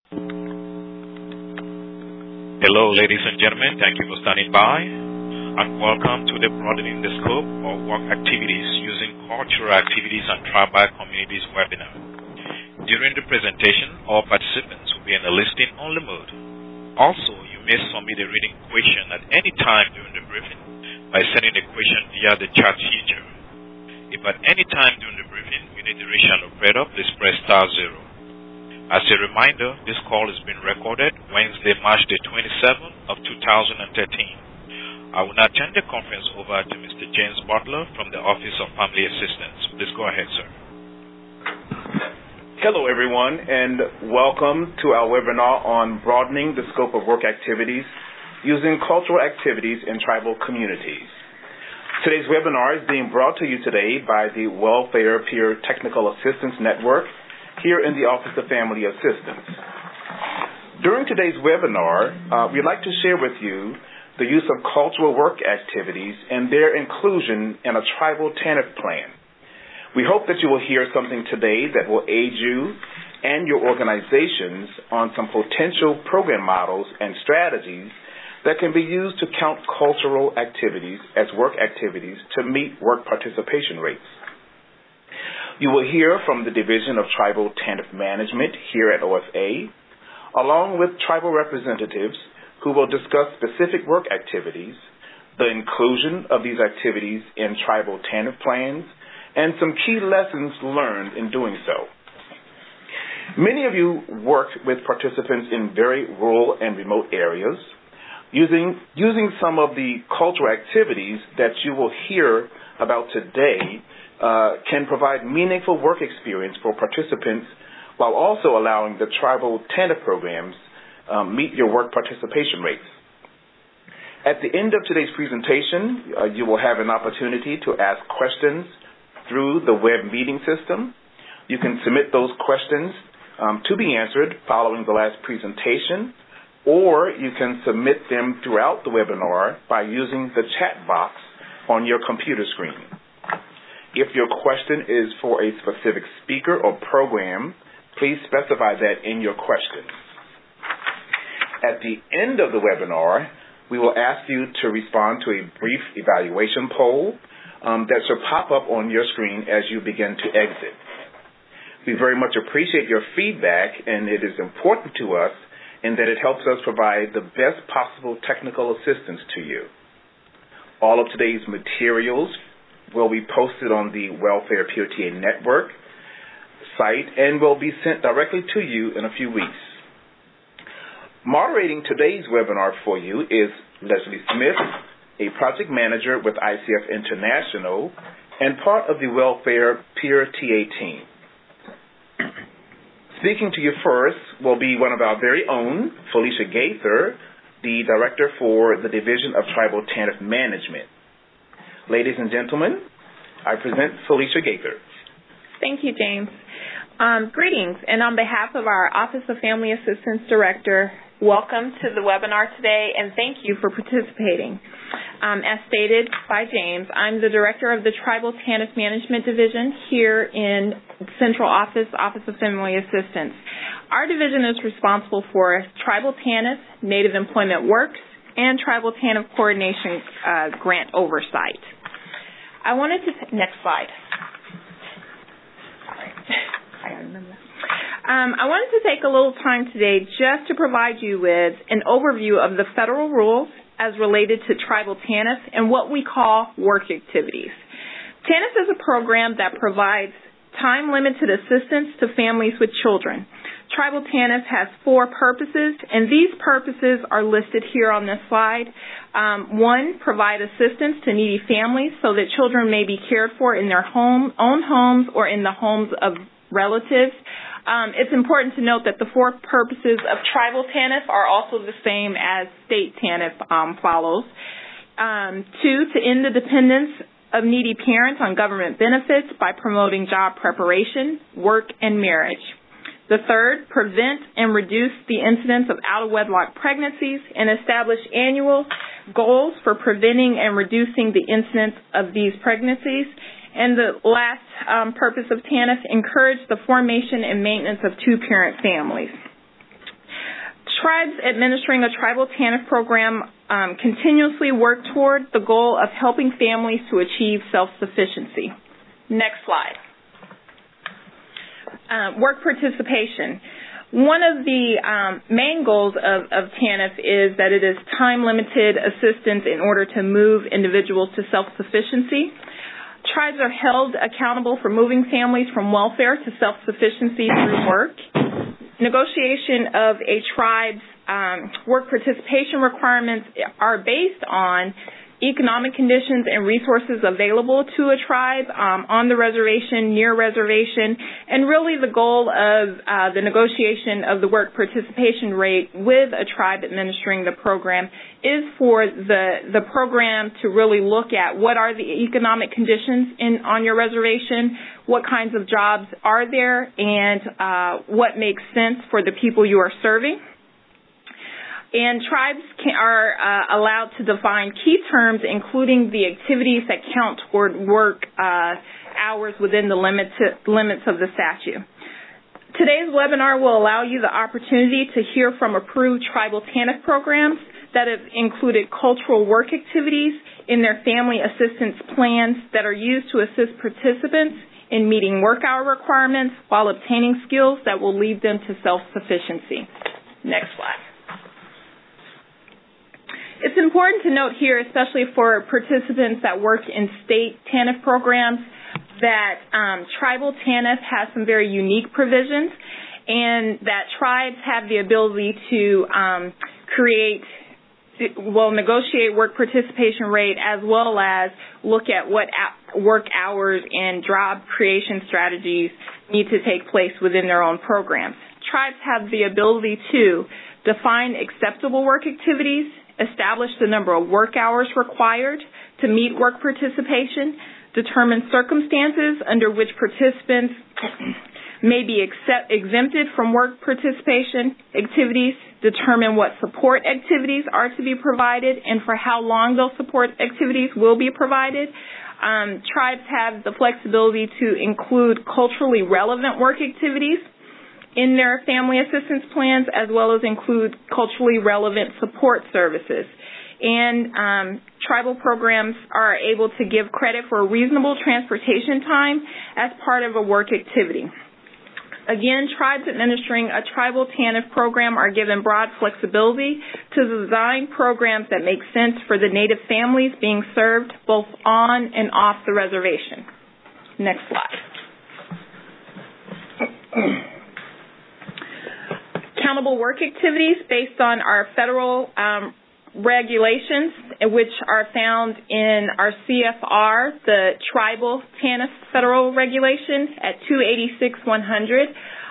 Hello, ladies and gentlemen. Thank you for standing by, and welcome to the Broadening the Scope of Work Activities Using Cultural Activities and Tribal Communities webinar. During the presentation, all participants will be in a listening-only mode. Also, you may submit a reading question at any time during the briefing by sending a question via the chat feature. If at any time during the briefing you need to reach an operator, please press *0. As a reminder, this call is being recorded Wednesday, March the 27th of 2013. I will now turn the conference over to Mr. James Butler from the Office of Family Assistance. Please go ahead, sir. Hello, everyone, and welcome to our webinar on broadening the scope of work activities using cultural activities in tribal communities. Today's webinar is being brought to you today by the Welfare Peer Technical Assistance Network here in the Office of Family Assistance. During today's webinar, we'd like to share with you the use of cultural work activities and their inclusion in a tribal TANF plan. We hope that you will hear something today that will aid you and your organizations on some potential program models and strategies that can be used to count cultural activities as work activities to meet work participation rates. You will hear from the Division of Tribal TANF Management here at OFA, along with tribal representatives who will discuss specific work activities, the inclusion of these activities in tribal TANF plans, and some key lessons learned in doing so. Many of you work with participants in very rural and remote areas. Using some of the cultural activities that you will hear about today can provide meaningful work experience for participants while also allowing the tribal TANF programs meet your work participation rates. At the end of today's presentation, you will have an opportunity to ask questions through the web meeting system. You can submit those questions to be answered following the last presentation, or you can submit them throughout the webinar by using the chat box on your computer screen. If your question is for a specific speaker or program, please specify that in your question. At the end of the webinar, we will ask you to respond to a brief evaluation poll that should pop up on your screen as you begin to exit. We very much appreciate your feedback, and it is important to us in that it helps us provide the best possible technical assistance to you. All of today's materials will be posted on the Welfare POTA Network site and will be sent directly to you in a few weeks. Moderating today's webinar for you is Leslie Smith, a project manager with ICF International and part of the Welfare Peer TA team. Speaking to you first will be one of our very own, Felicia Gaither, the Director for the Division of Tribal TANF Management. Ladies and gentlemen, I present Felicia Gaither. Thank you, James. Greetings, and on behalf of our Office of Family Assistance Director, welcome to the webinar today, and thank you for participating. As stated by James, I'm the Director of the Tribal TANF Management Division here in Central Office of Family Assistance. Our division is responsible for Tribal TANF, Native Employment Works, and Tribal TANF Coordination Grant Oversight. I wanted to, next slide. Sorry. I wanted to take a little time today just to provide you with an overview of the federal rules as related to tribal TANF and what we call work activities. TANF is a program that provides time-limited assistance to families with children. Tribal TANF has 4 purposes, and these purposes are listed here on this slide. 1, provide assistance to needy families so that children may be cared for in their own homes or in the homes of relatives. It's important to note that the 4 purposes of tribal TANF are also the same as state TANF follows. 2, to end the dependence of needy parents on government benefits by promoting job preparation, work, and marriage. The 3rd, prevent and reduce the incidence of out-of-wedlock pregnancies and establish annual goals for preventing and reducing the incidence of these pregnancies. And the last purpose of TANF, encourage the formation and maintenance of 2-parent families. Tribes administering a tribal TANF program continuously work toward the goal of helping families to achieve self-sufficiency. Next slide. Work participation. One of the main goals of TANF is that it is time-limited assistance in order to move individuals to self-sufficiency. Tribes are held accountable for moving families from welfare to self-sufficiency through work. Negotiation of a tribe's work participation requirements are based on economic conditions and resources available to a tribe on the reservation, near reservation, and really the goal of the negotiation of the work participation rate with a tribe administering the program is for the program to really look at what are the economic conditions on your reservation, what kinds of jobs are there, and what makes sense for the people you are serving. And tribes are allowed to define key terms, including the activities that count toward work hours within the limits of the statute. Today's webinar will allow you the opportunity to hear from approved tribal TANF programs that have included cultural work activities in their family assistance plans that are used to assist participants in meeting work hour requirements while obtaining skills that will lead them to self-sufficiency. Next slide. It's important to note here, especially for participants that work in state TANF programs, that tribal TANF has some very unique provisions, and that tribes have the ability to negotiate work participation rate as well as look at what work hours and job creation strategies need to take place within their own programs. Tribes have the ability to define acceptable work activities, establish the number of work hours required to meet work participation, determine circumstances under which participants may be exempted from work participation activities, determine what support activities are to be provided and for how long those support activities will be provided. Tribes have the flexibility to include culturally relevant work activities in their family assistance plans, as well as include culturally relevant support services. And tribal programs are able to give credit for reasonable transportation time as part of a work activity. Again, tribes administering a tribal TANF program are given broad flexibility to design programs that make sense for the Native families being served both on and off the reservation. Next slide. Accountable work activities based on our federal regulations, which are found in our CFR, the Tribal TANF Federal Regulation at 286-100,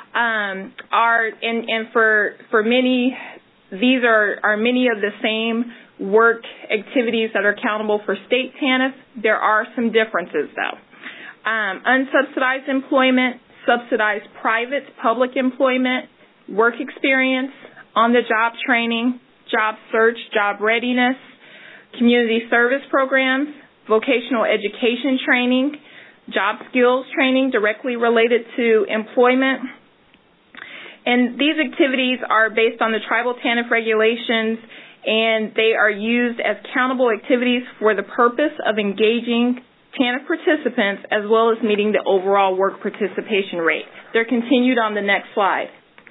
and for many, these are many of the same work activities that are accountable for state TANF. There are some differences, though. Unsubsidized employment, subsidized private public employment, work experience, on-the-job training, job search, job readiness, community service programs, vocational education training, job skills training directly related to employment. And these activities are based on the tribal TANF regulations, and they are used as countable activities for the purpose of engaging TANF participants as well as meeting the overall work participation rate. They're continued on the next slide.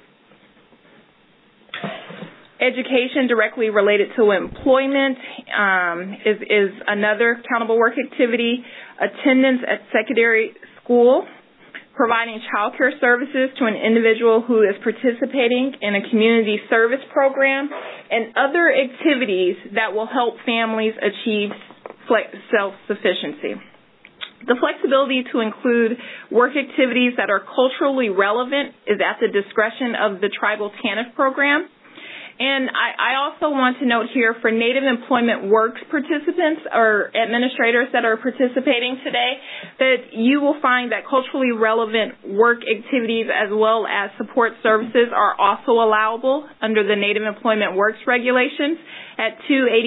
Education directly related to employment is another countable work activity. Attendance at secondary school, providing child care services to an individual who is participating in a community service program, and other activities that will help families achieve self-sufficiency. The flexibility to include work activities that are culturally relevant is at the discretion of the tribal TANF program. And I also want to note here for Native Employment Works participants or administrators that are participating today that you will find that culturally relevant work activities as well as support services are also allowable under the Native Employment Works regulations at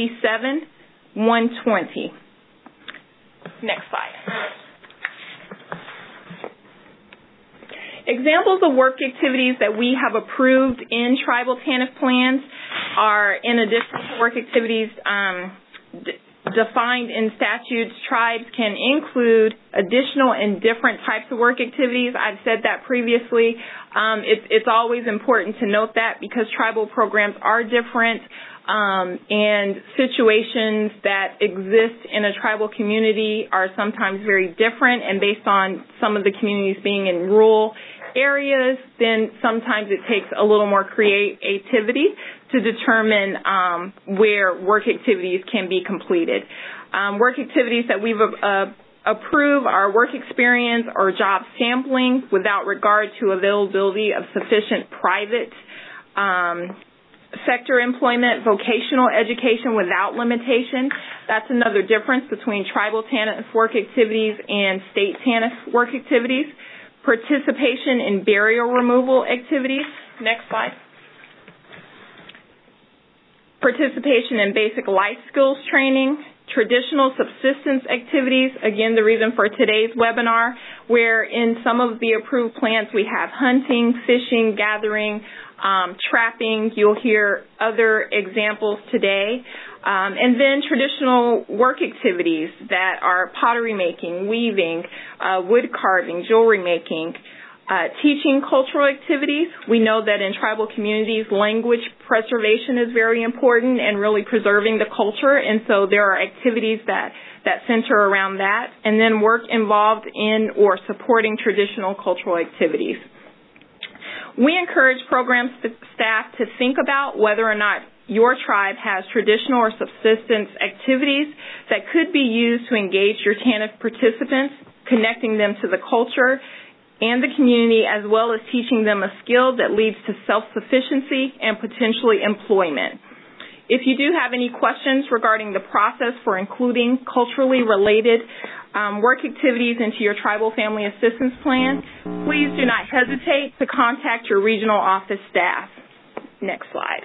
287-120. Next slide. Examples of work activities that we have approved in tribal TANF plans are, in addition to work activities defined in statutes, tribes can include additional and different types of work activities. I've said that previously. It's always important to note that because tribal programs are different, and situations that exist in a tribal community are sometimes very different, and based on some of the communities being in rural areas, then sometimes it takes a little more creativity to determine where work activities can be completed. Work activities that we've approved are work experience or job sampling without regard to availability of sufficient private sector employment, vocational education without limitation. That's another difference between tribal TANF work activities and state TANF work activities. Participation in barrier removal activities. Next slide. Participation in basic life skills training. Traditional subsistence activities, again, the reason for today's webinar, where in some of the approved plans we have hunting, fishing, gathering, trapping. You'll hear other examples today. And then traditional work activities that are pottery making, weaving, wood carving, jewelry making, teaching cultural activities. We know that in tribal communities, language preservation is very important and really preserving the culture, and so there are activities that center around that. And then work involved in or supporting traditional cultural activities. We encourage program staff to think about whether or not your tribe has traditional or subsistence activities that could be used to engage your TANF participants, connecting them to the culture and the community, as well as teaching them a skill that leads to self-sufficiency and potentially employment. If you do have any questions regarding the process for including culturally related work activities into your tribal family assistance plan, please do not hesitate to contact your regional office staff. Next slide.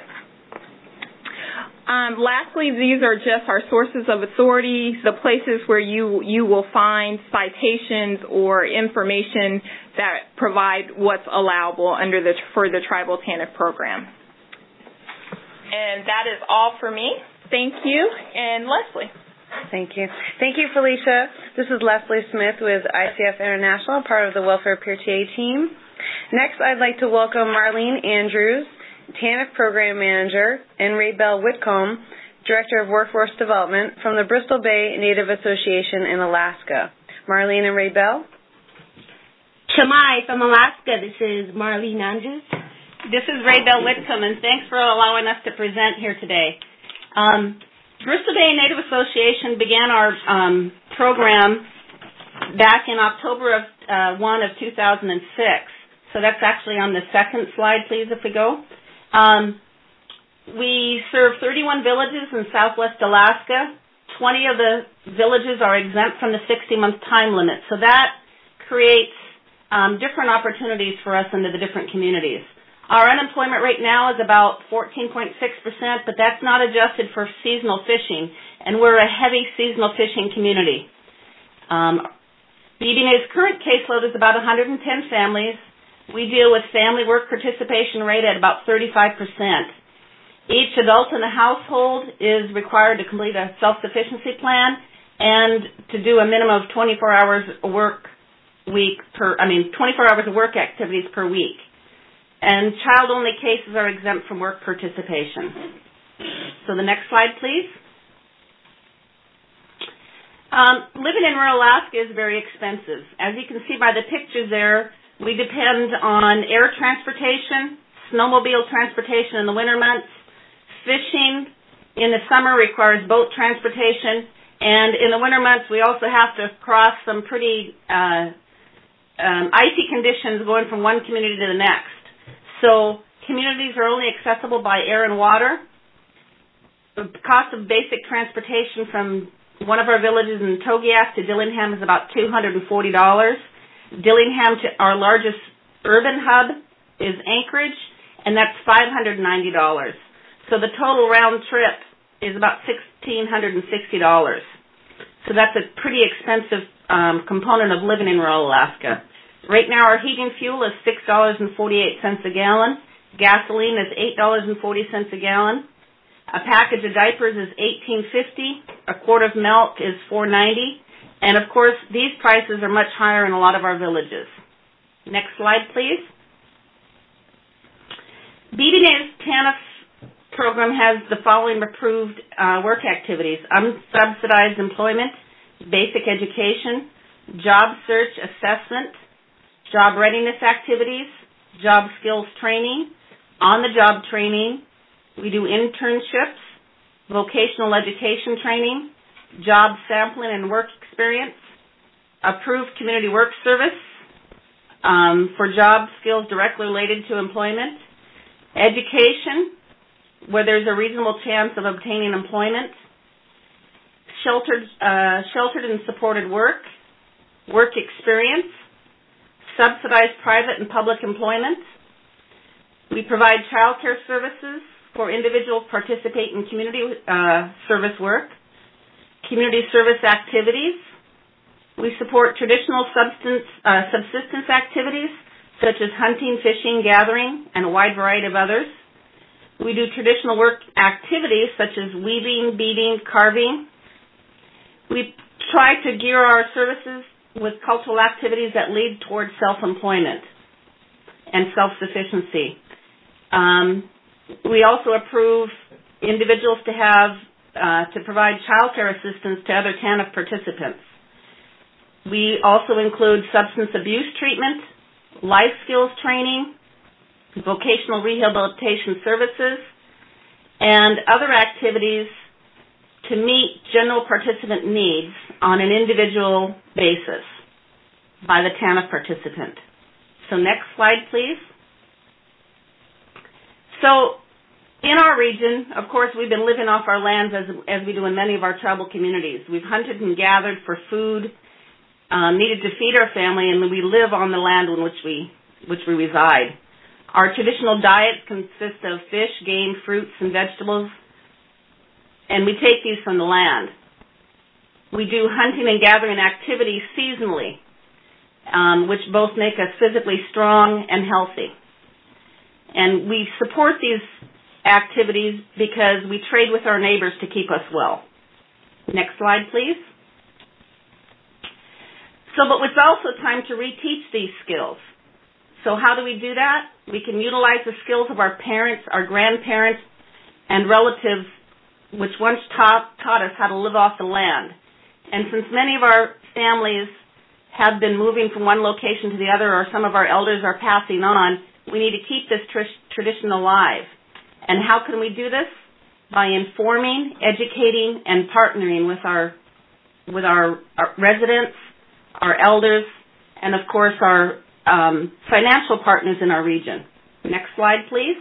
Lastly, these are just our sources of authority, the places where you will find citations or information that provide what's allowable for the tribal TANF program. And that is all for me. Thank you. And Leslie. Thank you. Thank you, Felicia. This is Leslie Smith with ICF International, part of the Welfare Peer TA team. Next, I'd like to welcome Marlene Andrews, TANF Program Manager, and Ray Bell Whitcomb, Director of Workforce Development from the Bristol Bay Native Association in Alaska. Marlene and Ray Bell. Shamai from Alaska. This is Marlene Andrews. This is Ray Bell Whitcomb, and thanks for allowing us to present here today. Bristol Bay Native Association began our program back in October of 2006. So that's actually on the second slide, please, if we go. We serve 31 villages in southwest Alaska. 20 of the villages are exempt from the 60-month time limit. So that creates different opportunities for us into the different communities. Our unemployment rate now is about 14.6%, but that's not adjusted for seasonal fishing, and we're a heavy seasonal fishing community. BBNA's current caseload is about 110 families. We deal with family work participation rate at about 35%. Each adult in the household is required to complete a self-sufficiency plan and to do a minimum of 24 hours of work activities per week. And child-only cases are exempt from work participation. So the next slide, please. Living in rural Alaska is very expensive. As you can see by the pictures there, we depend on air transportation, snowmobile transportation in the winter months. Fishing in the summer requires boat transportation. And in the winter months, we also have to cross some pretty icy conditions going from one community to the next. So communities are only accessible by air and water. The cost of basic transportation from one of our villages in Togiak to Dillingham is about $240. Dillingham to our largest urban hub is Anchorage, and that's $590. So the total round trip is about $1,660. So that's a pretty expensive component of living in rural Alaska. Right now our heating fuel is $6.48 a gallon. Gasoline is $8.40 a gallon. A package of diapers is $18.50. A quart of milk is $4.90. And of course, these prices are much higher in a lot of our villages. Next slide, please. BDNA's TANF program has the following approved work activities: unsubsidized employment, basic education, job search assessment, job readiness activities, job skills training, on-the-job training. We do internships, vocational education training, job sampling and work experience, approved community work service for job skills directly related to employment, education, where there's a reasonable chance of obtaining employment, sheltered and supported work experience, subsidized private and public employment. We provide child care services for individuals participate in community service work, community service activities. We support traditional subsistence activities such as hunting, fishing, gathering, and a wide variety of others. We do traditional work activities such as weaving, beading, carving. We try to gear our services with cultural activities that lead towards self-employment and self-sufficiency. We also approve individuals to provide child care assistance to other TANF participants. We also include substance abuse treatment, life skills training, vocational rehabilitation services, and other activities to meet general participant needs on an individual basis by the TANF participant. So next slide, please. So in our region, of course, we've been living off our lands as we do in many of our tribal communities. We've hunted and gathered for food, needed to feed our family, and we live on the land in which we reside. Our traditional diet consists of fish, game, fruits, and vegetables, and we take these from the land. We do hunting and gathering activities seasonally, which both make us physically strong and healthy. And we support these activities because we trade with our neighbors to keep us well. Next slide, please. But it's also time to reteach these skills. So how do we do that? We can utilize the skills of our parents, our grandparents, and relatives, which once taught us how to live off the land. And since many of our families have been moving from one location to the other, or some of our elders are passing on, we need to keep this tradition alive. And how can we do this? By informing, educating, and partnering with our residents, our elders, and of course our financial partners in our region. Next slide, please.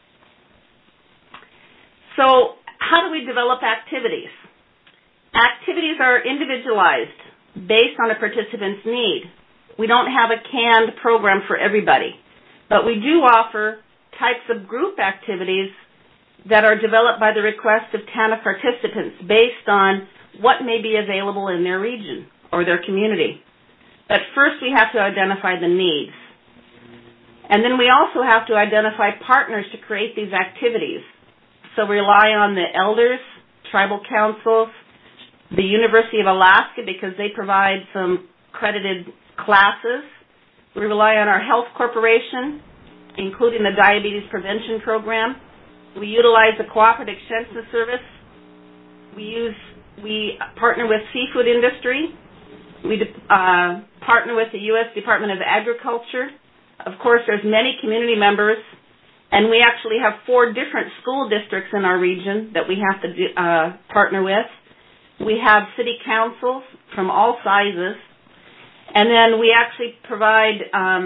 So how do we develop activities? Activities are individualized based on a participant's need. We don't have a canned program for everybody, but we do offer types of group activities that are developed by the request of TANF participants based on what may be available in their region or their community. But first we have to identify the needs. And then we also have to identify partners to create these activities. So we rely on the elders, tribal councils, the University of Alaska because they provide some credited classes. We rely on our health corporation, including the diabetes prevention program. We utilize the cooperative extension service. We partner with seafood industry. We partner with the U.S. Department of Agriculture. Of course, there's many community members, and we actually have 4 different school districts in our region that we have to partner with. We have city councils from all sizes, and then we actually provide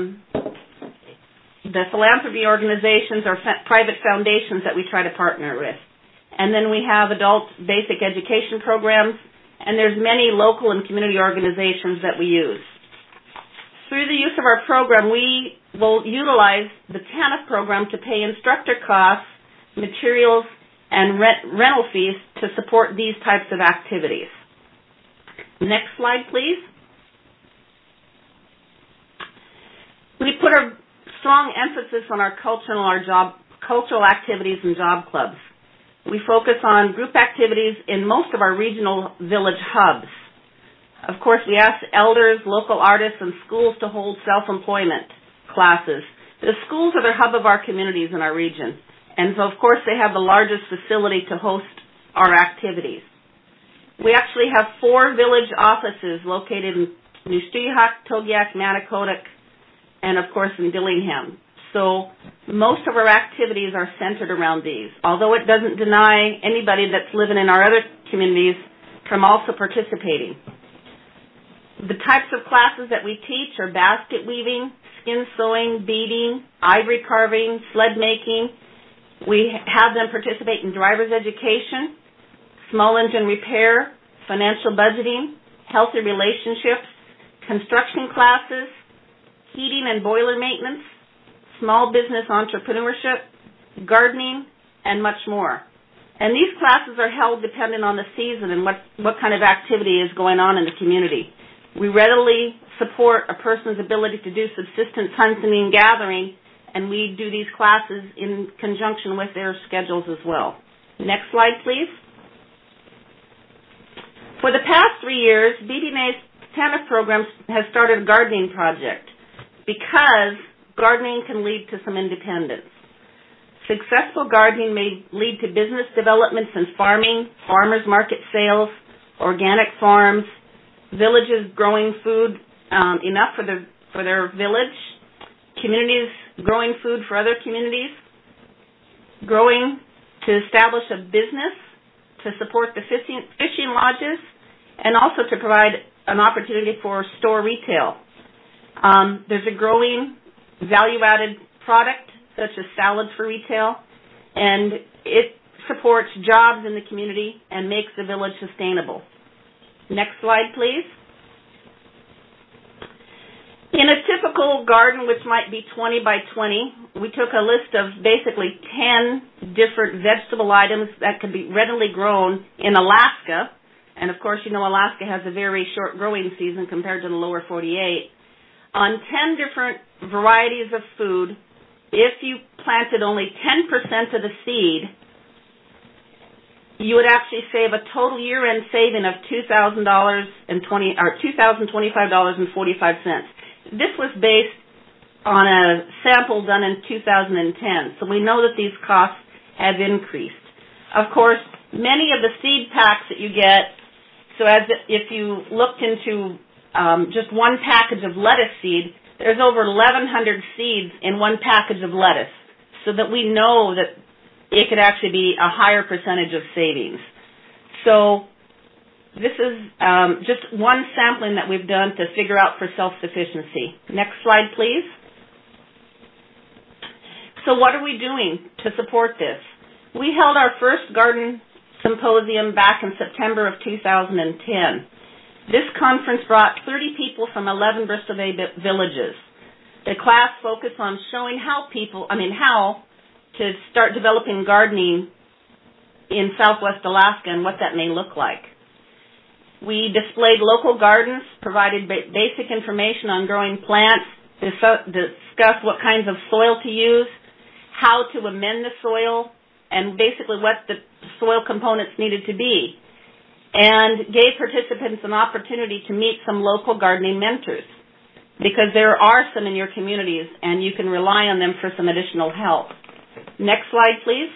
the philanthropy organizations or private foundations that we try to partner with. And then we have adult basic education programs, and there's many local and community organizations that we use. Through the use of our program, we will utilize the TANF program to pay instructor costs, materials, and rental fees to support these types of activities. Next slide, please. We put a strong emphasis on our cultural activities and job clubs. We focus on group activities in most of our regional village hubs. Of course, we ask elders, local artists, and schools to hold self-employment classes. The schools are the hub of our communities in our region, and so, of course, they have the largest facility to host our activities. We actually have 4 village offices located in New Stuyahok, Togiak, Mattakotuk, and, of course, in Dillingham. So most of our activities are centered around these, although it doesn't deny anybody that's living in our other communities from also participating. The types of classes that we teach are basket weaving, skin sewing, beading, ivory carving, sled making. We have them participate in driver's education, small engine repair, financial budgeting, healthy relationships, construction classes, heating and boiler maintenance, small business entrepreneurship, gardening, and much more. And these classes are held dependent on the season and what kind of activity is going on in the community. We readily support a person's ability to do subsistence hunting and gathering, and we do these classes in conjunction with their schedules as well. Next slide, please. For the past 3 years, BBNA's TANF program has started a gardening project because gardening can lead to some independence. Successful gardening may lead to business developments in farming, farmers market sales, organic farms, villages growing food enough for their village, communities growing food for other communities, growing to establish a business to support the fishing lodges, and also to provide an opportunity for store retail. There's a growing value-added product such as salads for retail, and it supports jobs in the community and makes the village sustainable. Next slide, please. In a typical garden, which might be 20 by 20, we took a list of basically 10 different vegetable items that could be readily grown in Alaska. And, of course, you know Alaska has a very short growing season compared to the lower 48. On 10 different varieties of food, if you planted only 10% of the seed, you would actually save a total year-end saving of $2,025.45. This was based on a sample done in 2010, so we know that these costs have increased. Of course, many of the seed packs that you get, so as if you looked into just one package of lettuce seed, there's over 1,100 seeds in one package of lettuce, so that we know that it could actually be a higher percentage of savings. So this is just one sampling that we've done to figure out for self-sufficiency. Next slide, please. So what are we doing to support this? We held our first garden symposium back in September of 2010. This conference brought 30 people from 11 Bristol Bay villages. The class focused on showing how to start developing gardening in Southwest Alaska and what that may look like. We displayed local gardens, provided basic information on growing plants, discussed what kinds of soil to use, how to amend the soil, and basically what the soil components needed to be, and gave participants an opportunity to meet some local gardening mentors, because there are some in your communities, and you can rely on them for some additional help. Next slide, please.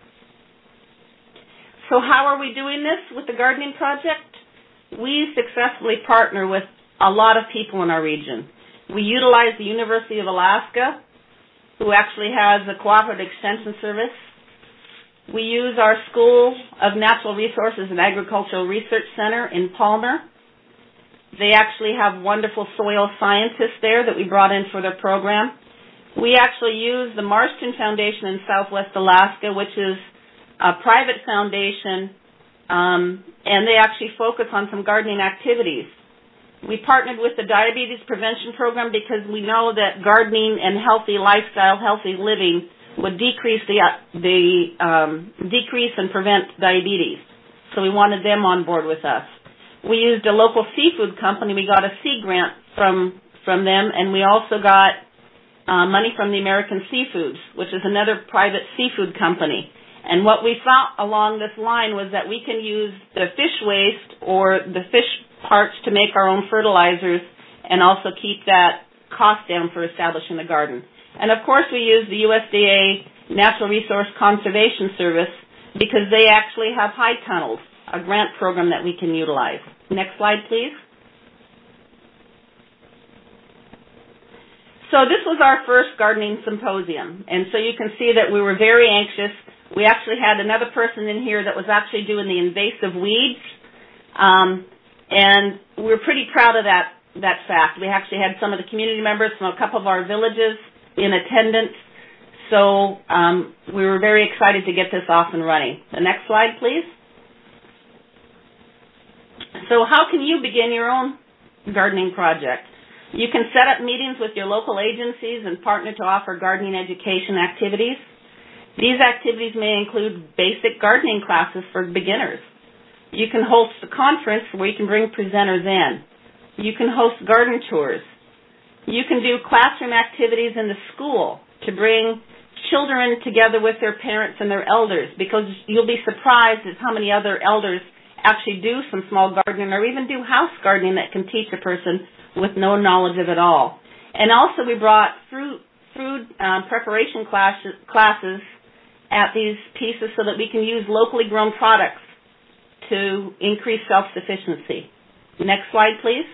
So how are we doing this with the gardening project? We successfully partner with a lot of people in our region. We utilize the University of Alaska, who actually has a cooperative extension service. We use our School of Natural Resources and Agricultural Research Center in Palmer. They actually have wonderful soil scientists there that we brought in for their program. We actually use the Marston Foundation in Southwest Alaska, which is a private foundation, and they actually focus on some gardening activities. We partnered with the Diabetes Prevention Program because we know that gardening and healthy lifestyle, healthy living would decrease decrease and prevent diabetes. So we wanted them on board with us. We used a local seafood company. We got a seed grant from them, and we also got money from the American Seafoods, which is another private seafood company. And what we thought along this line was that we can use the fish waste or the fish parts to make our own fertilizers and also keep that cost down for establishing the garden. And of course we use the USDA Natural Resource Conservation Service because they actually have high tunnels, a grant program that we can utilize. Next slide, please. So this was our first gardening symposium, and so you can see that we were very anxious. We actually had another person in here that was actually doing the invasive weeds, and we were pretty proud of that fact. We actually had some of the community members from a couple of our villages in attendance, so we were very excited to get this off and running. The next slide, please. So how can you begin your own gardening project? You can set up meetings with your local agencies and partner to offer gardening education activities. These activities may include basic gardening classes for beginners. You can host a conference where you can bring presenters in. You can host garden tours. You can do classroom activities in the school to bring children together with their parents and their elders, because you'll be surprised at how many other elders actually do some small gardening or even do house gardening that can teach a person with no knowledge of it all. And also we brought food preparation classes at these pieces so that we can use locally grown products to increase self-sufficiency. Next slide, please.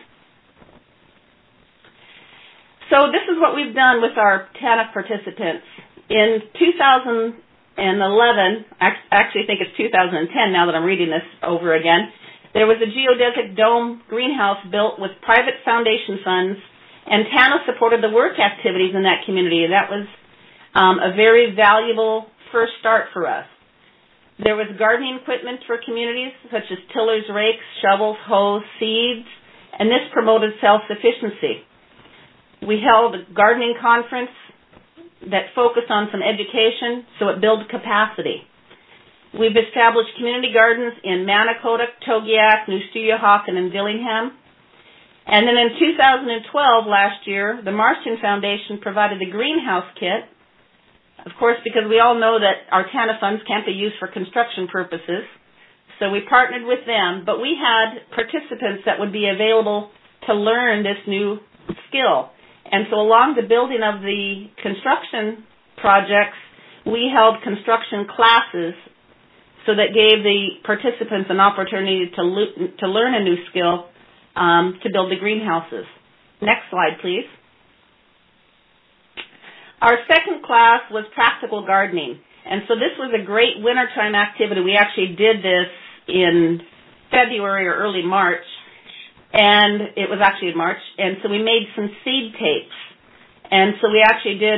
So this is what we've done with our TANF participants. In 2011, I actually think it's 2010 now that I'm reading this over again, there was a geodesic dome greenhouse built with private foundation funds, and TANF supported the work activities in that community. That was a very valuable first start for us. There was gardening equipment for communities, such as tillers, rakes, shovels, hoes, seeds, and this promoted self-sufficiency. We held a gardening conference that focused on some education, so it built capacity. We've established community gardens in Manicota, Togiak, New Stuyahawken, and Dillingham. And then in 2012, last year, the Marston Foundation provided the greenhouse kit, of course, because we all know that our TANF funds can't be used for construction purposes. So we partnered with them, but we had participants that would be available to learn this new skill. And so along the building of the construction projects, we held construction classes so that gave the participants an opportunity to learn a new skill to build the greenhouses. Next slide, please. Our second class was practical gardening. And so this was a great wintertime activity. We actually did this in February or early March. And it was actually in March. And so we made some seed tapes. And so we actually did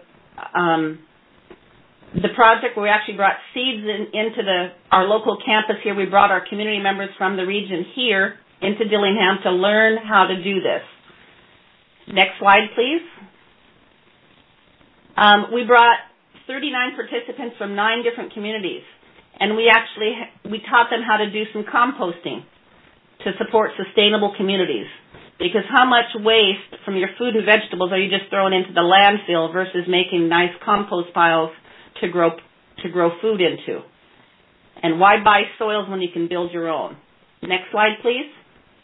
the project where we actually brought seeds into our local campus here. We brought our community members from the region here into Dillingham to learn how to do this. Next slide, please. We brought 39 participants from 9 different communities, and we taught them how to do some composting to support sustainable communities. Because how much waste from your food and vegetables are you just throwing into the landfill versus making nice compost piles to grow food into? And why buy soils when you can build your own? Next slide, please.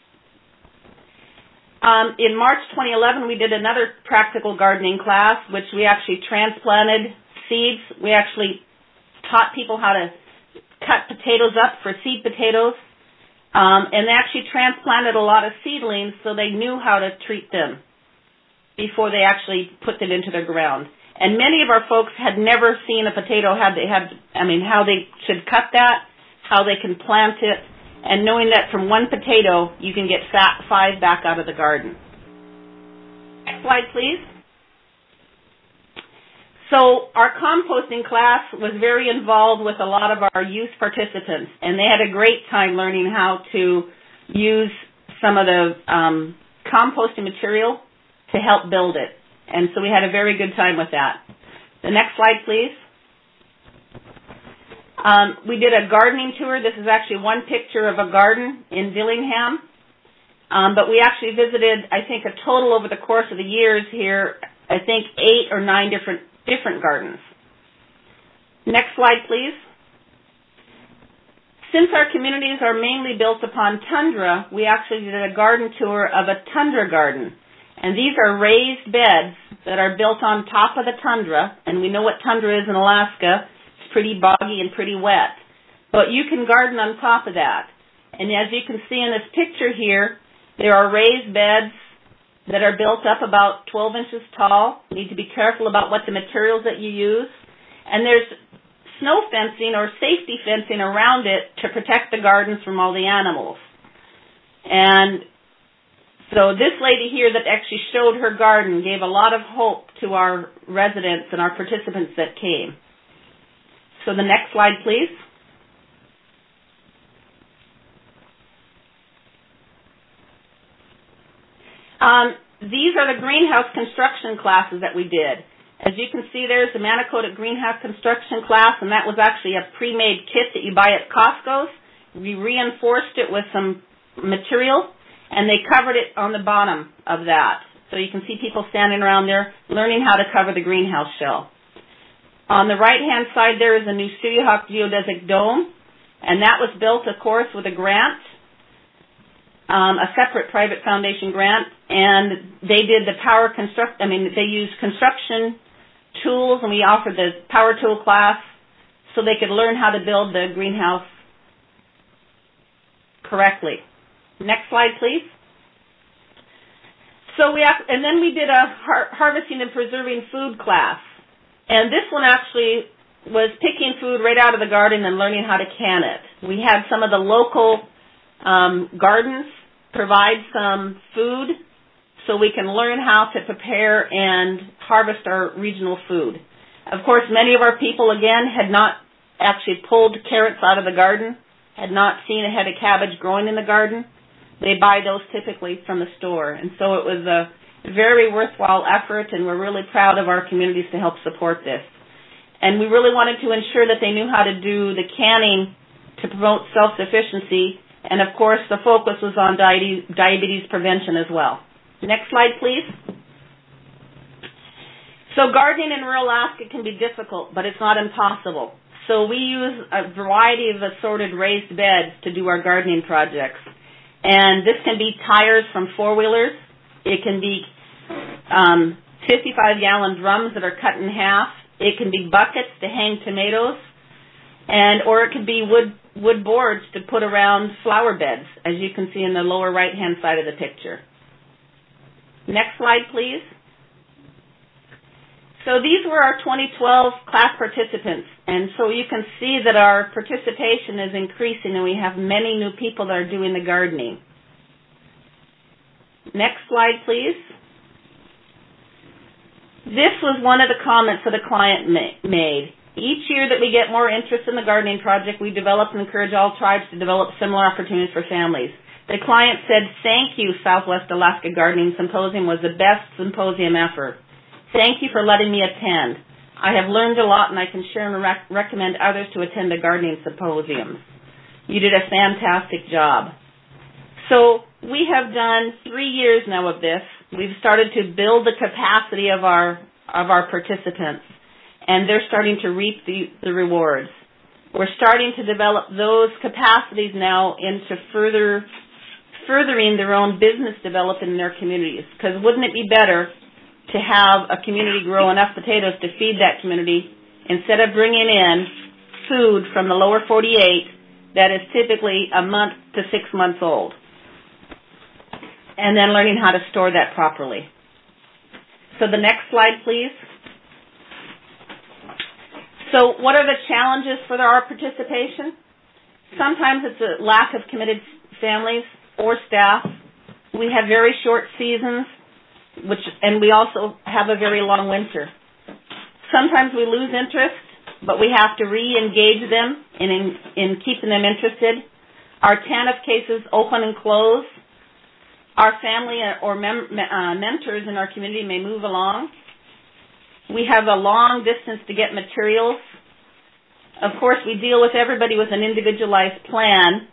In March 2011, we did another practical gardening class, which we actually transplanted seeds. We actually taught people how to cut potatoes up for seed potatoes, and they actually transplanted a lot of seedlings so they knew how to treat them before they actually put them into the ground. And many of our folks had never seen a potato, how they should cut that, how they can plant it, and knowing that from one potato, you can get 5 back out of the garden. Next slide, please. So our composting class was very involved with a lot of our youth participants, and they had a great time learning how to use some of the composting material to help build it. And so we had a very good time with that. The next slide, please. We did a gardening tour. This is actually one picture of a garden in Dillingham. But we actually visited, I think, a total over the course of the years here, I think 8 or 9 different gardens. Next slide, please. Since our communities are mainly built upon tundra, we actually did a garden tour of a tundra garden. And these are raised beds that are built on top of the tundra, and we know what tundra is in Alaska. It's pretty boggy and pretty wet. But you can garden on top of that. And as you can see in this picture here, there are raised beds that are built up about 12 inches tall. You need to be careful about what the materials that you use. And there's snow fencing or safety fencing around it to protect the gardens from all the animals. And so this lady here that actually showed her garden gave a lot of hope to our residents and our participants that came. So the next slide, please. These are the greenhouse construction classes that we did. As you can see, there's the Manicota greenhouse construction class, and that was actually a pre-made kit that you buy at Costco's. We reinforced it with some material, and they covered it on the bottom of that. So you can see people standing around there learning how to cover the greenhouse shell. On the right-hand side, there is a new Studio Hawk geodesic dome, and that was built, of course, with a grant, a separate private foundation grant, and they did the they used construction tools, and we offered the power tool class so they could learn how to build the greenhouse correctly. Next slide, please. So then we did a harvesting and preserving food class, and this one actually was picking food right out of the garden and learning how to can it. We had some of the local gardens provide some food so we can learn how to prepare and harvest our regional food. Of course, many of our people, again, had not actually pulled carrots out of the garden, had not seen a head of cabbage growing in the garden. They buy those typically from the store. And so it was a very worthwhile effort, and we're really proud of our communities to help support this. And we really wanted to ensure that they knew how to do the canning to promote self-sufficiency. And, of course, the focus was on diabetes prevention as well. Next slide, please. So gardening in rural Alaska can be difficult, but it's not impossible. So we use a variety of assorted raised beds to do our gardening projects. And this can be tires from four-wheelers. It can be 55-gallon drums that are cut in half. It can be buckets to hang tomatoes. Or it could be wood boards to put around flower beds, as you can see in the lower right-hand side of the picture. Next slide, please. So these were our 2012 class participants, and so you can see that our participation is increasing, and we have many new people that are doing the gardening. Next slide, please. This was one of the comments that a client made. Each year that we get more interest in the gardening project, we develop and encourage all tribes to develop similar opportunities for families. The client said, "Thank you, Southwest Alaska Gardening Symposium was the best symposium ever. Thank you for letting me attend. I have learned a lot, and I can share and recommend others to attend the gardening symposiums. You did a fantastic job." So we have done 3 years now of this. We've started to build the capacity of our participants, and they're starting to reap the rewards. We're starting to develop those capacities now into furthering their own business development in their communities. Because wouldn't it be better to have a community grow enough potatoes to feed that community instead of bringing in food from the lower 48 that is typically a month to 6 months old, and then learning how to store that properly. So the next slide, please. So what are the challenges for our participation? Sometimes it's a lack of committed families or staff. We have very short seasons, and we also have a very long winter. Sometimes we lose interest, but we have to re-engage them in keeping them interested. Our TANF cases open and close. Our family or mentors in our community may move along. We have a long distance to get materials. Of course, we deal with everybody with an individualized plan,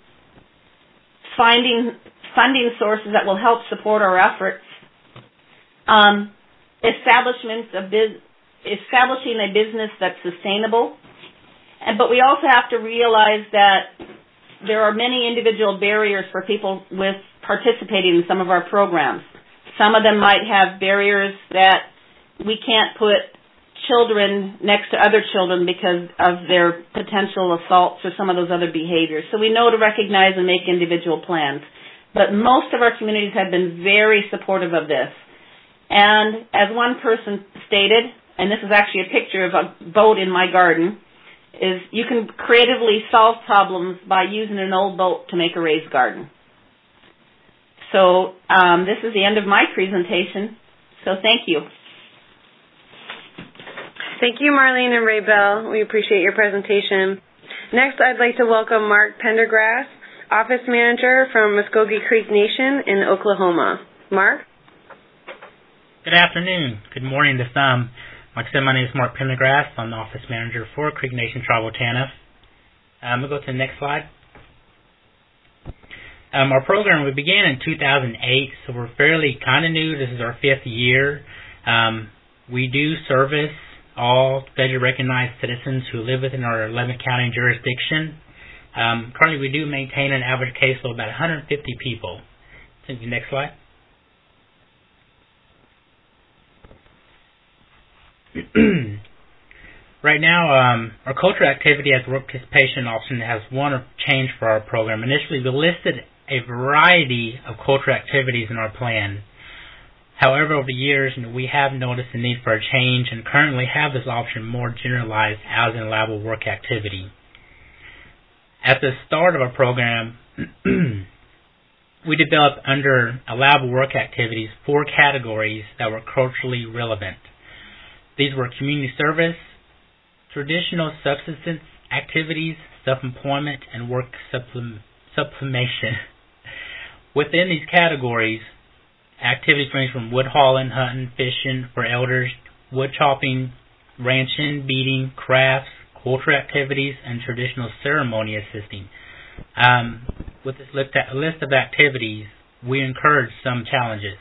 finding funding sources that will help support our efforts. establishing a business that's sustainable. But we also have to realize that there are many individual barriers for people with participating in some of our programs. Some of them might have barriers that we can't put children next to other children because of their potential assaults or some of those other behaviors. So we know to recognize and make individual plans. But most of our communities have been very supportive of this. And as one person stated, and this is actually a picture of a boat in my garden, is you can creatively solve problems by using an old boat to make a raised garden. So this is the end of my presentation. So thank you. Thank you, Marlene and Ray Bell. We appreciate your presentation. Next, I'd like to welcome Mark Pendergrass, Office Manager from Muskogee Creek Nation in Oklahoma. Mark? Good afternoon. Good morning to some. Like I said, my name is Mark Pendergrass. I'm the Office Manager for Creek Nation Tribal TANF. We'll go to the next slide. Our program, we began in 2008, so we're fairly kind of new. This is our 5th year. We do service all federally recognized citizens who live within our 11th county jurisdiction. Currently, we do maintain an average caseload of about 150 people. Take the next slide. Right now, our cultural activity as a work participation option has one change for our program. Initially, we listed a variety of cultural activities in our plan. However, over the years, we have noticed the need for a change and currently have this option more generalized as an allowable work activity. At the start of our program, we developed under allowable work activities 4 categories that were culturally relevant. These were community service, traditional subsistence activities, self-employment, and work sublimation. Within these categories, activities range from wood hauling, hunting, fishing for elders, wood chopping, ranching, beading, crafts, cultural activities, and traditional ceremony assisting. With this list of activities, we encountered some challenges.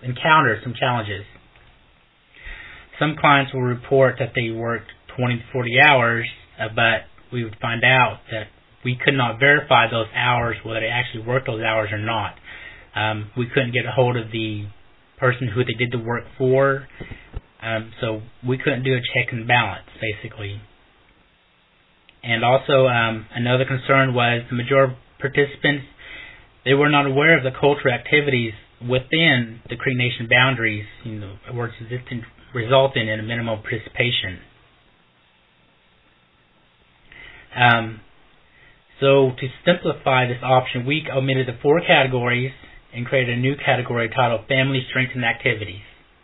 Some clients will report that they worked 20 to 40 hours, but we would find out that we could not verify those hours, whether they actually worked those hours or not. We couldn't get a hold of the person who they did the work for, so we couldn't do a check and balance, basically. And also, another concern was the majority of participants, they were not aware of the cultural activities within the Creek Nation boundaries, resulting in a minimum participation. So to simplify this option, we omitted the 4 categories and created a new category titled Family Strengthening Activities.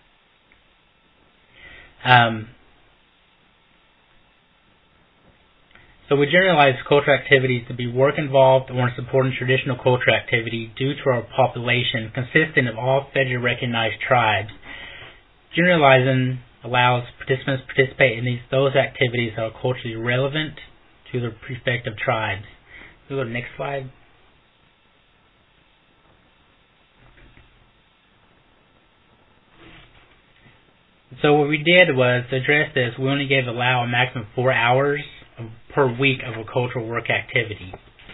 So we generalize cultural activities to be work involved or supporting traditional cultural activity due to our population consisting of all federally recognized tribes. Generalizing allows participants to participate in those activities that are culturally relevant to their respective tribes. We'll go to the next slide. So what we did was to address this. We only allow a maximum of 4 hours per week of a cultural work activity.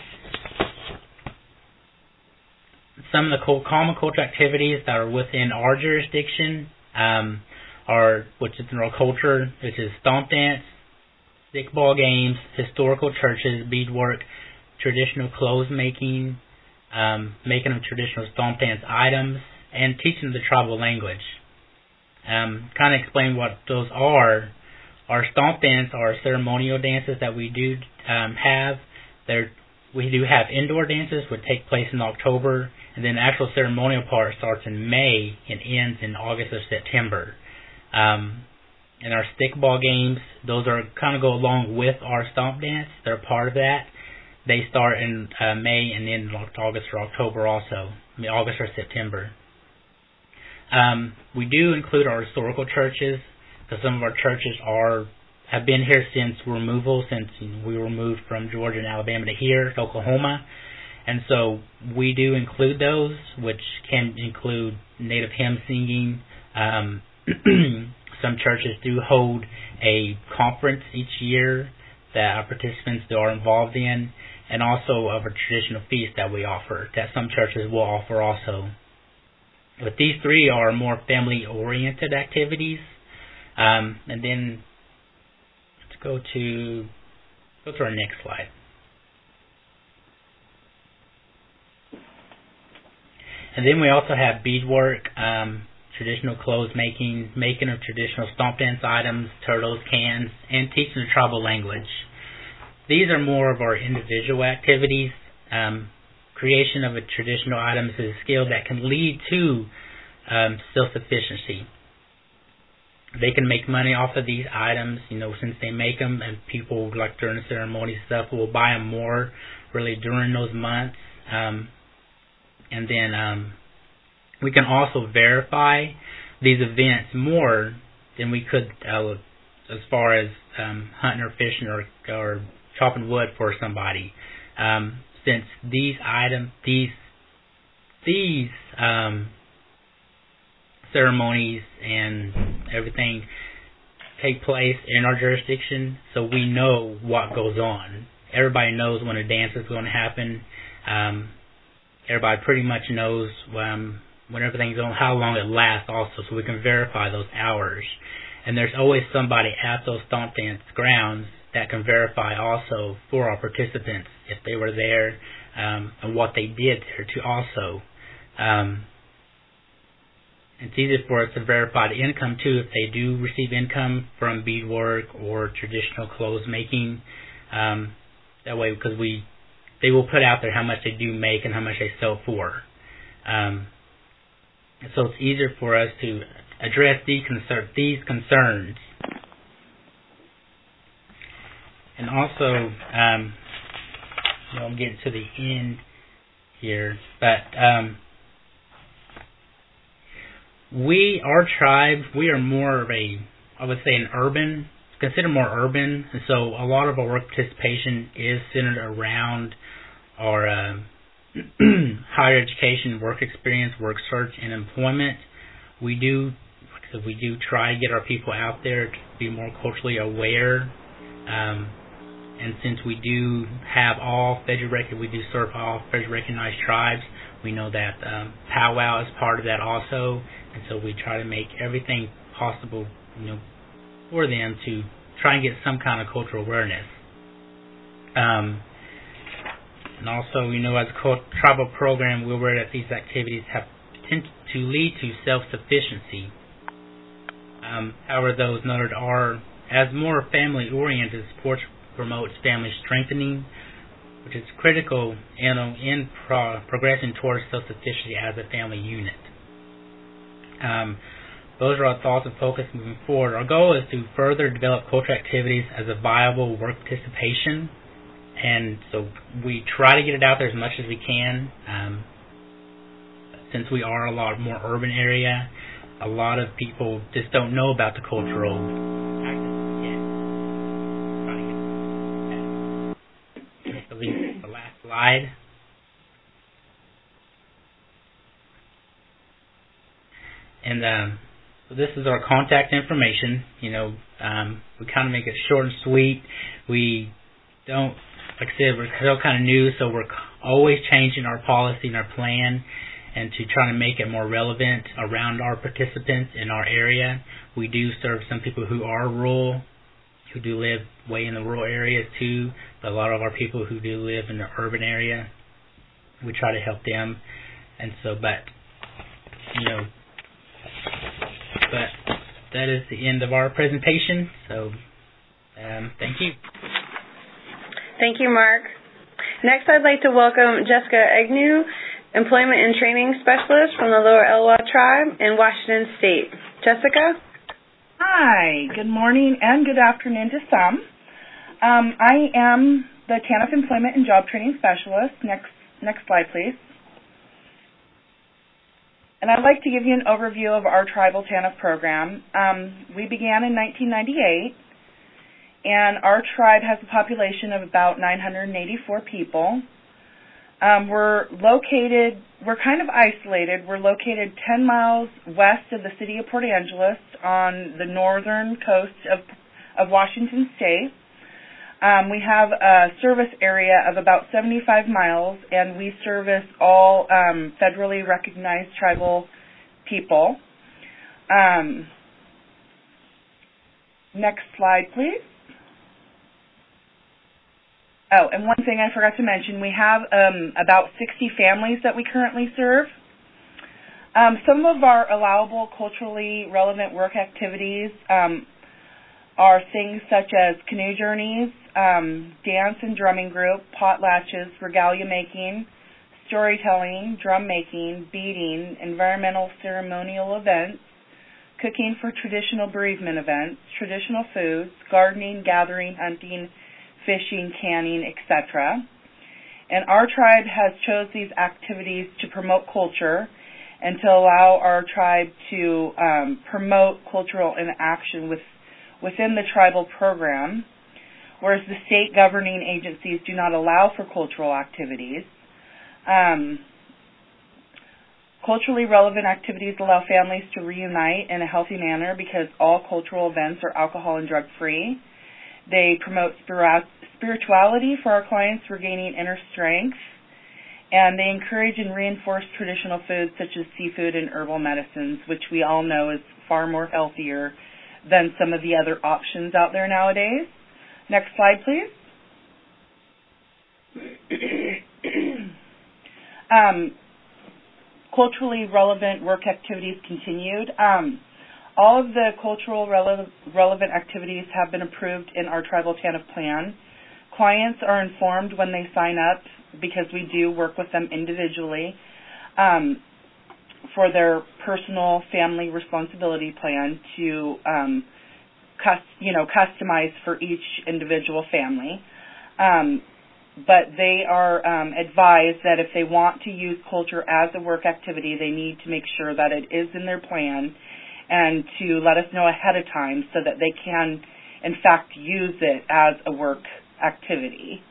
Some of the common cultural activities that are within our jurisdiction are, which is in our culture, which is stomp dance, stickball games, historical churches, beadwork, traditional clothes making, making of traditional stomp dance items, and teaching the tribal language. Kind of explain what those are. Our stomp dance are ceremonial dances that we do have. We do have indoor dances, which take place in October, and then the actual ceremonial part starts in May and ends in August or September. And our stickball games, those are kind of go along with our stomp dance. They're part of that. They start in May and end in August or October also. August or September. We do include our historical churches, because some of our churches have been here since removal, since we were moved from Georgia and Alabama to here, to Oklahoma. And so we do include those, which can include native hymn singing, Some churches do hold a conference each year that our participants are involved in, and also of a traditional feast that we offer, that some churches will offer also. But these three are more family-oriented activities. And then let's go to our next slide. And then we also have beadwork, traditional clothes making of traditional stomp dance items, turtles, cans, and teaching the tribal language. These are more of our individual activities. Creation of a traditional item is a skill that can lead to self-sufficiency. They can make money off of these items, since they make them, and people, like during the ceremony stuff, will buy them more really during those months. And then we can also verify these events more than we could as far as hunting or fishing or chopping wood for somebody. Since these items, these ceremonies and everything take place in our jurisdiction, so we know what goes on. Everybody knows when a dance is going to happen. Everybody pretty much knows when everything's on, how long it lasts also, so we can verify those hours. And there's always somebody at those stomp dance grounds that can verify also for our participants if they were there and what they did there too also. It's easy for us to verify the income too if they do receive income from beadwork or traditional clothes making. That way, because they will put out there how much they do make and how much they sell for. So it's easier for us to address these concerns. And also, I'm getting to the end here, but our tribe, we are more of considered more urban, and so a lot of our work participation is centered around our higher education, work experience, work search, and employment. We do try to get our people out there to be more culturally aware. And since we do have we do serve all federally recognized tribes, we know that powwow is part of that also, and so we try to make everything possible, for them to try and get some kind of cultural awareness. And also, as a tribal program, we're aware that these activities tend to lead to self-sufficiency. However, those noted are, as more family-oriented, sports promotes family strengthening, which is critical in progressing towards self-sufficiency as a family unit. Those are our thoughts and focus moving forward. Our goal is to further develop cultural activities as a viable work participation, and so we try to get it out there as much as we can. Since we are a lot more urban area, a lot of people just don't know about the cultural practices yet. The last slide. And so this is our contact information. We kind of make it short and sweet. We don't, like I said, we're still kind of new, so we're always changing our policy and our plan and to try to make it more relevant around our participants in our area. We do serve some people who are rural, who do live way in the rural areas too, but a lot of our people who do live in the urban area, we try to help them. And so, but that is the end of our presentation. So, thank you. Thank you, Mark. Next, I'd like to welcome Jessica Agnew, Employment and Training Specialist from the Lower Elwha Tribe in Washington State. Jessica? Hi. Good morning and good afternoon to some. I am the TANF Employment and Job Training Specialist. Next slide, please. And I'd like to give you an overview of our tribal TANF program. We began in 1998, and our tribe has a population of about 984 people. We're kind of isolated. We're located 10 miles west of the city of Port Angeles on the northern coast of Washington State. We have a service area of about 75 miles, and we service all federally recognized tribal people. Next slide, please. Oh, and one thing I forgot to mention, we have about 60 families that we currently serve. Some of our allowable culturally relevant work activities are things such as canoe journeys, dance and drumming group, potlatches, regalia making, storytelling, drum making, beading, environmental ceremonial events, cooking for traditional bereavement events, traditional foods, gardening, gathering, hunting, fishing, canning, etc. And our tribe has chose these activities to promote culture and to allow our tribe to promote cultural interaction within the tribal program, whereas the state governing agencies do not allow for cultural activities. Culturally relevant activities allow families to reunite in a healthy manner because all cultural events are alcohol and drug-free. They promote spirituality for our clients, regaining inner strength, and they encourage and reinforce traditional foods such as seafood and herbal medicines, which we all know is far more healthier than some of the other options out there nowadays. Next slide, please. Culturally relevant work activities continued. All of the cultural relevant activities have been approved in our Tribal TANF plan. Clients are informed when they sign up because we do work with them individually for their personal family responsibility plan to customize for each individual family. But they are advised that if they want to use culture as a work activity, they need to make sure that it is in their plan and to let us know ahead of time so that they can, in fact, use it as a work activity.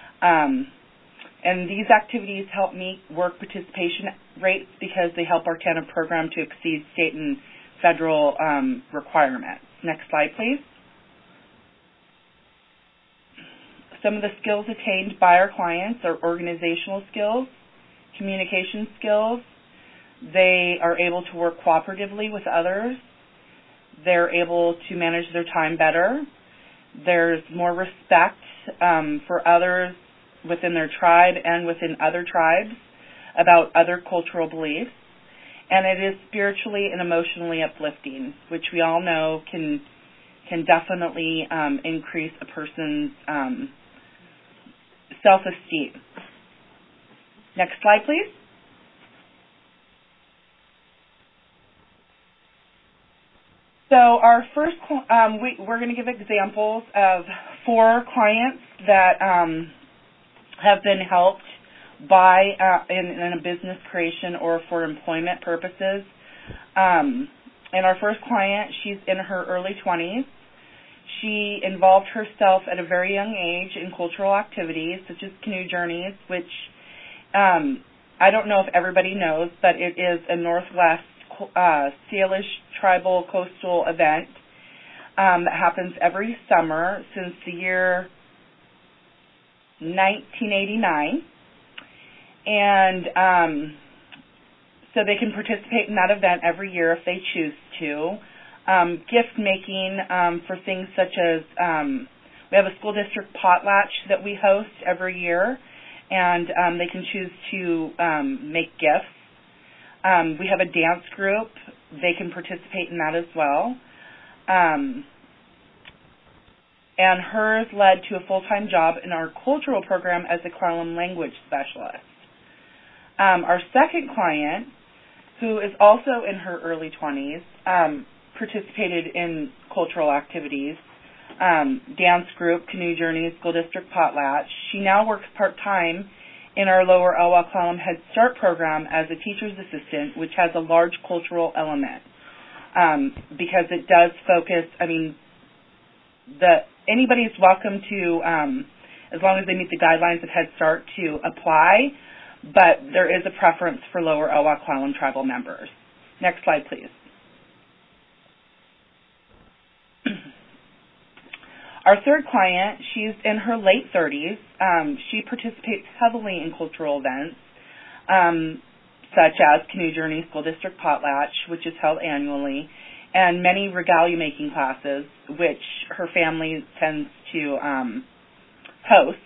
And these activities help meet work participation rates because they help our TANF program to exceed state and federal requirements. Next slide, please. Some of the skills attained by our clients are organizational skills, communication skills. They are able to work cooperatively with others. They're able to manage their time better. There's more respect for others within their tribe and within other tribes about other cultural beliefs. And it is spiritually and emotionally uplifting, which we all know can definitely increase a person's self-esteem. Next slide, please. So our first, we're going to give examples of 4 clients that have been helped by in a business creation or for employment purposes. And our first client, she's in her early 20s. She involved herself at a very young age in cultural activities such as canoe journeys, which I don't know if everybody knows, but it is a Northwest Salish tribal coastal event that happens every summer since the year 1989. And so they can participate in that event every year if they choose to. Gift making for things such as we have a school district potlatch that we host every year, and they can choose to make gifts. We have a dance group. They can participate in that as well. And hers led to a full-time job in our cultural program as a Klallam language specialist. Our second client, who is also in her early 20s, participated in cultural activities, dance group, canoe journeys, school district potlatch. She now works part-time in our Lower Elwha Klallam Head Start program as a teacher's assistant, which has a large cultural element because it does focus, anybody is welcome to, as long as they meet the guidelines of Head Start, to apply, but there is a preference for lower Elwha Clallam tribal members. Next slide, please. Our third client, she's in her late 30s. She participates heavily in cultural events, such as Canoe Journey School District Potlatch, which is held annually, and many regalia-making classes, which her family tends to host.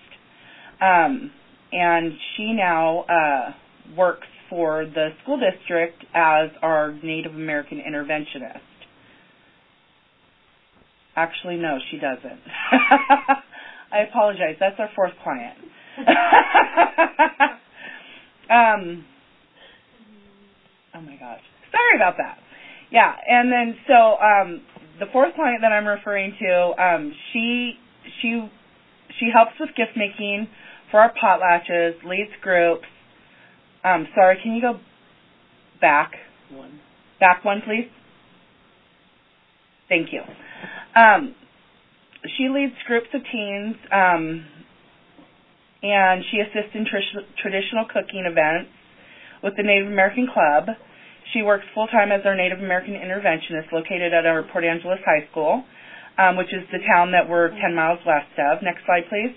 And she now works for the school district as our Native American interventionist. Actually, no, she doesn't. I apologize. That's our fourth client. Oh, my gosh. Sorry about that. Yeah, and then so the fourth client that I'm referring to, she helps with gift making for our potlatches, leads groups. Sorry, can you go back? Back one, please. Thank you. She leads groups of teens, and she assists in traditional cooking events with the Native American Club. She works full-time as our Native American interventionist located at our Port Angeles High School, which is the town that we're 10 miles west of. Next slide, please.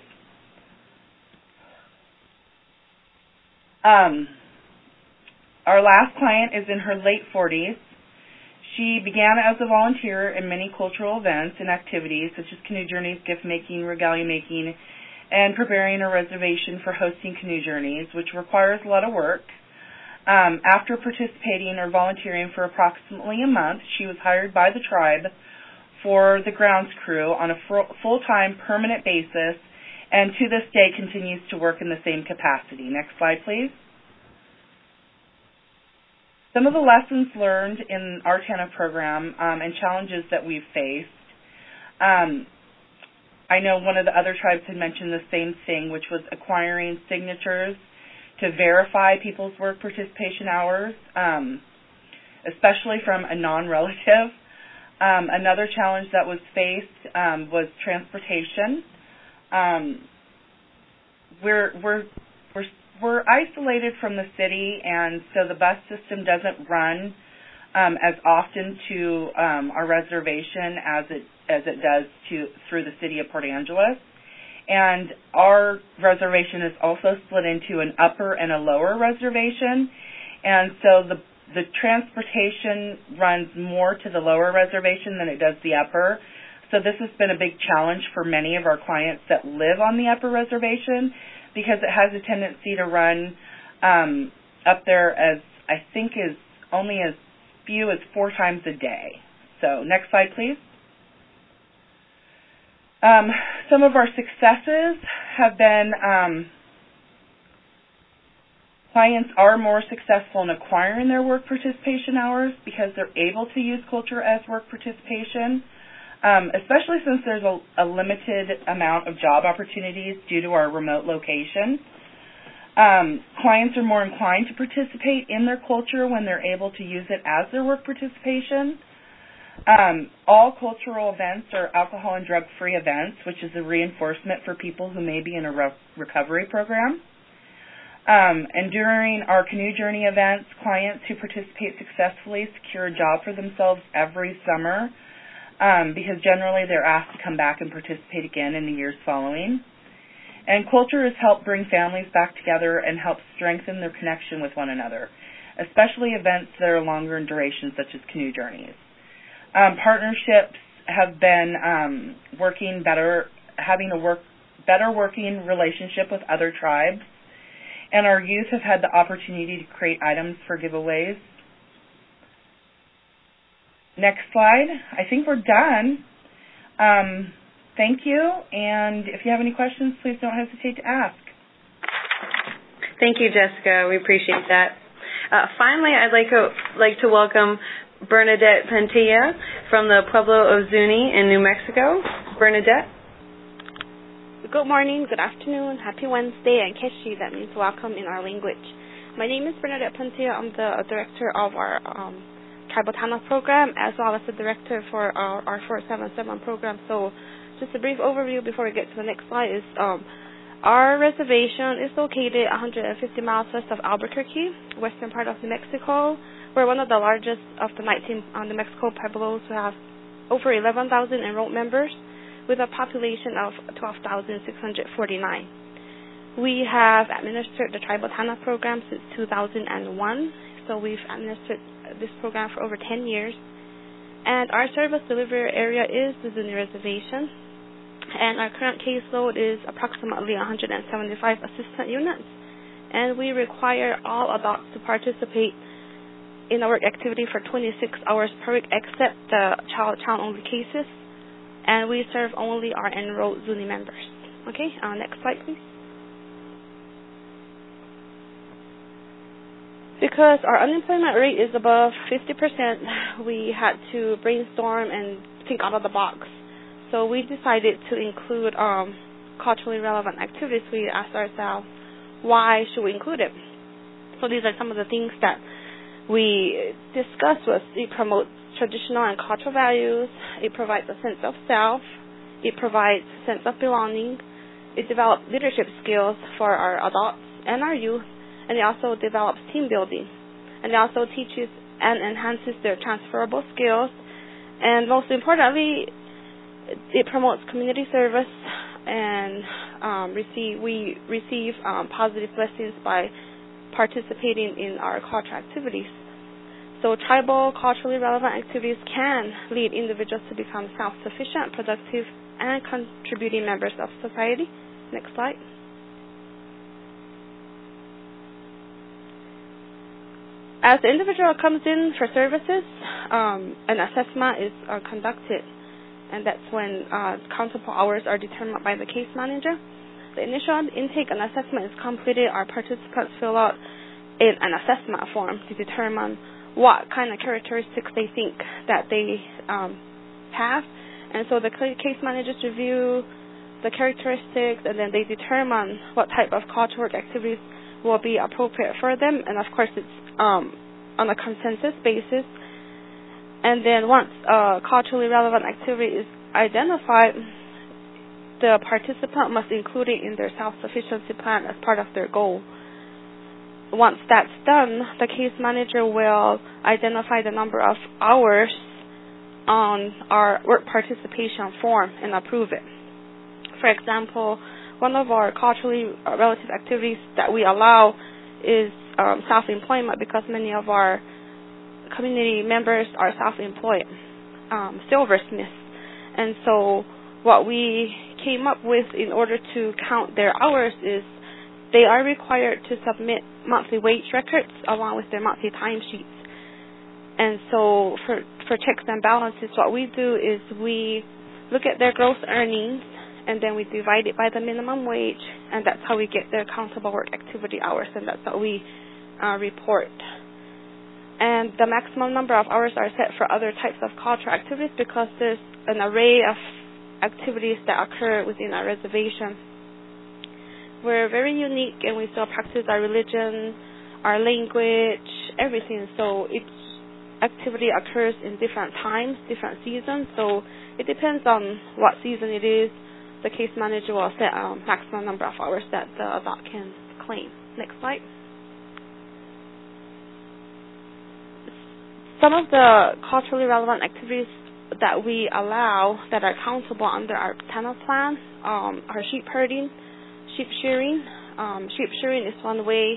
Our last client is in her late 40s. She began as a volunteer in many cultural events and activities such as canoe journeys, gift making, regalia making, and preparing a reservation for hosting canoe journeys, which requires a lot of work. After participating or volunteering for approximately a month, she was hired by the tribe for the grounds crew on a full-time permanent basis, and to this day continues to work in the same capacity. Next slide, please. Some of the lessons learned in our TANF program and challenges that we've faced. I know one of the other tribes had mentioned the same thing, which was acquiring signatures to verify people's work participation hours, especially from a non-relative. Another challenge that was faced was transportation. We're isolated from the city, and so the bus system doesn't run as often to our reservation as it does through the city of Port Angeles. And our reservation is also split into an upper and a lower reservation, and so the transportation runs more to the lower reservation than it does the upper. So this has been a big challenge for many of our clients that live on the upper reservation, because it has a tendency to run up there as, I think, is only as few as 4 times a day. So next slide, please. Some of our successes have been clients are more successful in acquiring their work participation hours because they're able to use culture as work participation, especially since there's a limited amount of job opportunities due to our remote location. Clients are more inclined to participate in their culture when they're able to use it as their work participation. All cultural events are alcohol and drug-free events, which is a reinforcement for people who may be in a recovery program. And during our canoe journey events, clients who participate successfully secure a job for themselves every summer because generally they're asked to come back and participate again in the years following. And culture has helped bring families back together and help strengthen their connection with one another, especially events that are longer in duration, such as canoe journeys. Partnerships have been working better, having a better working relationship with other tribes, and our youth have had the opportunity to create items for giveaways. Next slide. I think we're done. Thank you, and if you have any questions, please don't hesitate to ask. Thank you, Jessica. We appreciate that. Finally, I'd like to welcome Bernadette Pentilla from the Pueblo of Zuni in New Mexico. Bernadette? Good morning, good afternoon, happy Wednesday, and Keshi, that means welcome in our language. My name is Bernadette Pentilla. I'm the director of our Tribal TANF program, as well as the director for our 477 program. So just a brief overview before we get to the next slide is Our reservation is located 150 miles west of Albuquerque, western part of New Mexico. We're one of the largest of the 19 New Mexico pueblos who have over 11,000 enrolled members with a population of 12,649. We have administered the Tribal TANF program since 2001, so we've administered this program for over 10 years. And our service delivery area is the Zuni Reservation, and our current caseload is approximately 175 assistant units, and we require all adults to participate in a work activity for 26 hours per week except the child-only cases, and we serve only our enrolled Zuni members. Okay, next slide, please. Because our unemployment rate is above 50%, we had to brainstorm and think out of the box. So we decided to include culturally relevant activities. We asked ourselves, why should we include it? So these are some of the things that we discussed. It promotes traditional and cultural values. It provides a sense of self. It provides a sense of belonging. It develops leadership skills for our adults and our youth. And it also develops team building. And it also teaches and enhances their transferable skills. And most importantly, it promotes community service, and we receive positive blessings by participating in our cultural activities. So tribal, culturally relevant activities can lead individuals to become self-sufficient, productive, and contributing members of society. Next slide. As the individual comes in for services, an assessment is conducted, and that's when countable hours are determined by the case manager. The initial intake and assessment is completed. Our participants fill out an assessment form to determine what kind of characteristics they think that they have. And so the case managers review the characteristics, and then they determine what type of cultural work activities will be appropriate for them. And of course, it's on a consensus basis. And then once a culturally relevant activity is identified, the participant must include it in their self-sufficiency plan as part of their goal. Once that's done, the case manager will identify the number of hours on our work participation form and approve it. For example, one of our culturally relative activities that we allow is self-employment, because many of our community members are self-employed, silversmiths. And so what we came up with in order to count their hours is they are required to submit monthly wage records along with their monthly timesheets. And so for checks and balances, what we do is we look at their gross earnings, and then we divide it by the minimum wage, and that's how we get their countable work activity hours, and that's what we report. And the maximum number of hours are set for other types of cultural activities because there's an array of activities that occur within our reservation. We're very unique, and we still practice our religion, our language, everything. So each activity occurs in different times, different seasons. So it depends on what season it is. The case manager will set a maximum number of hours that the adult can claim. Next slide. Some of the culturally relevant activities that we allow that are countable under our TANF plan are sheep herding, sheep shearing. Sheep shearing is one way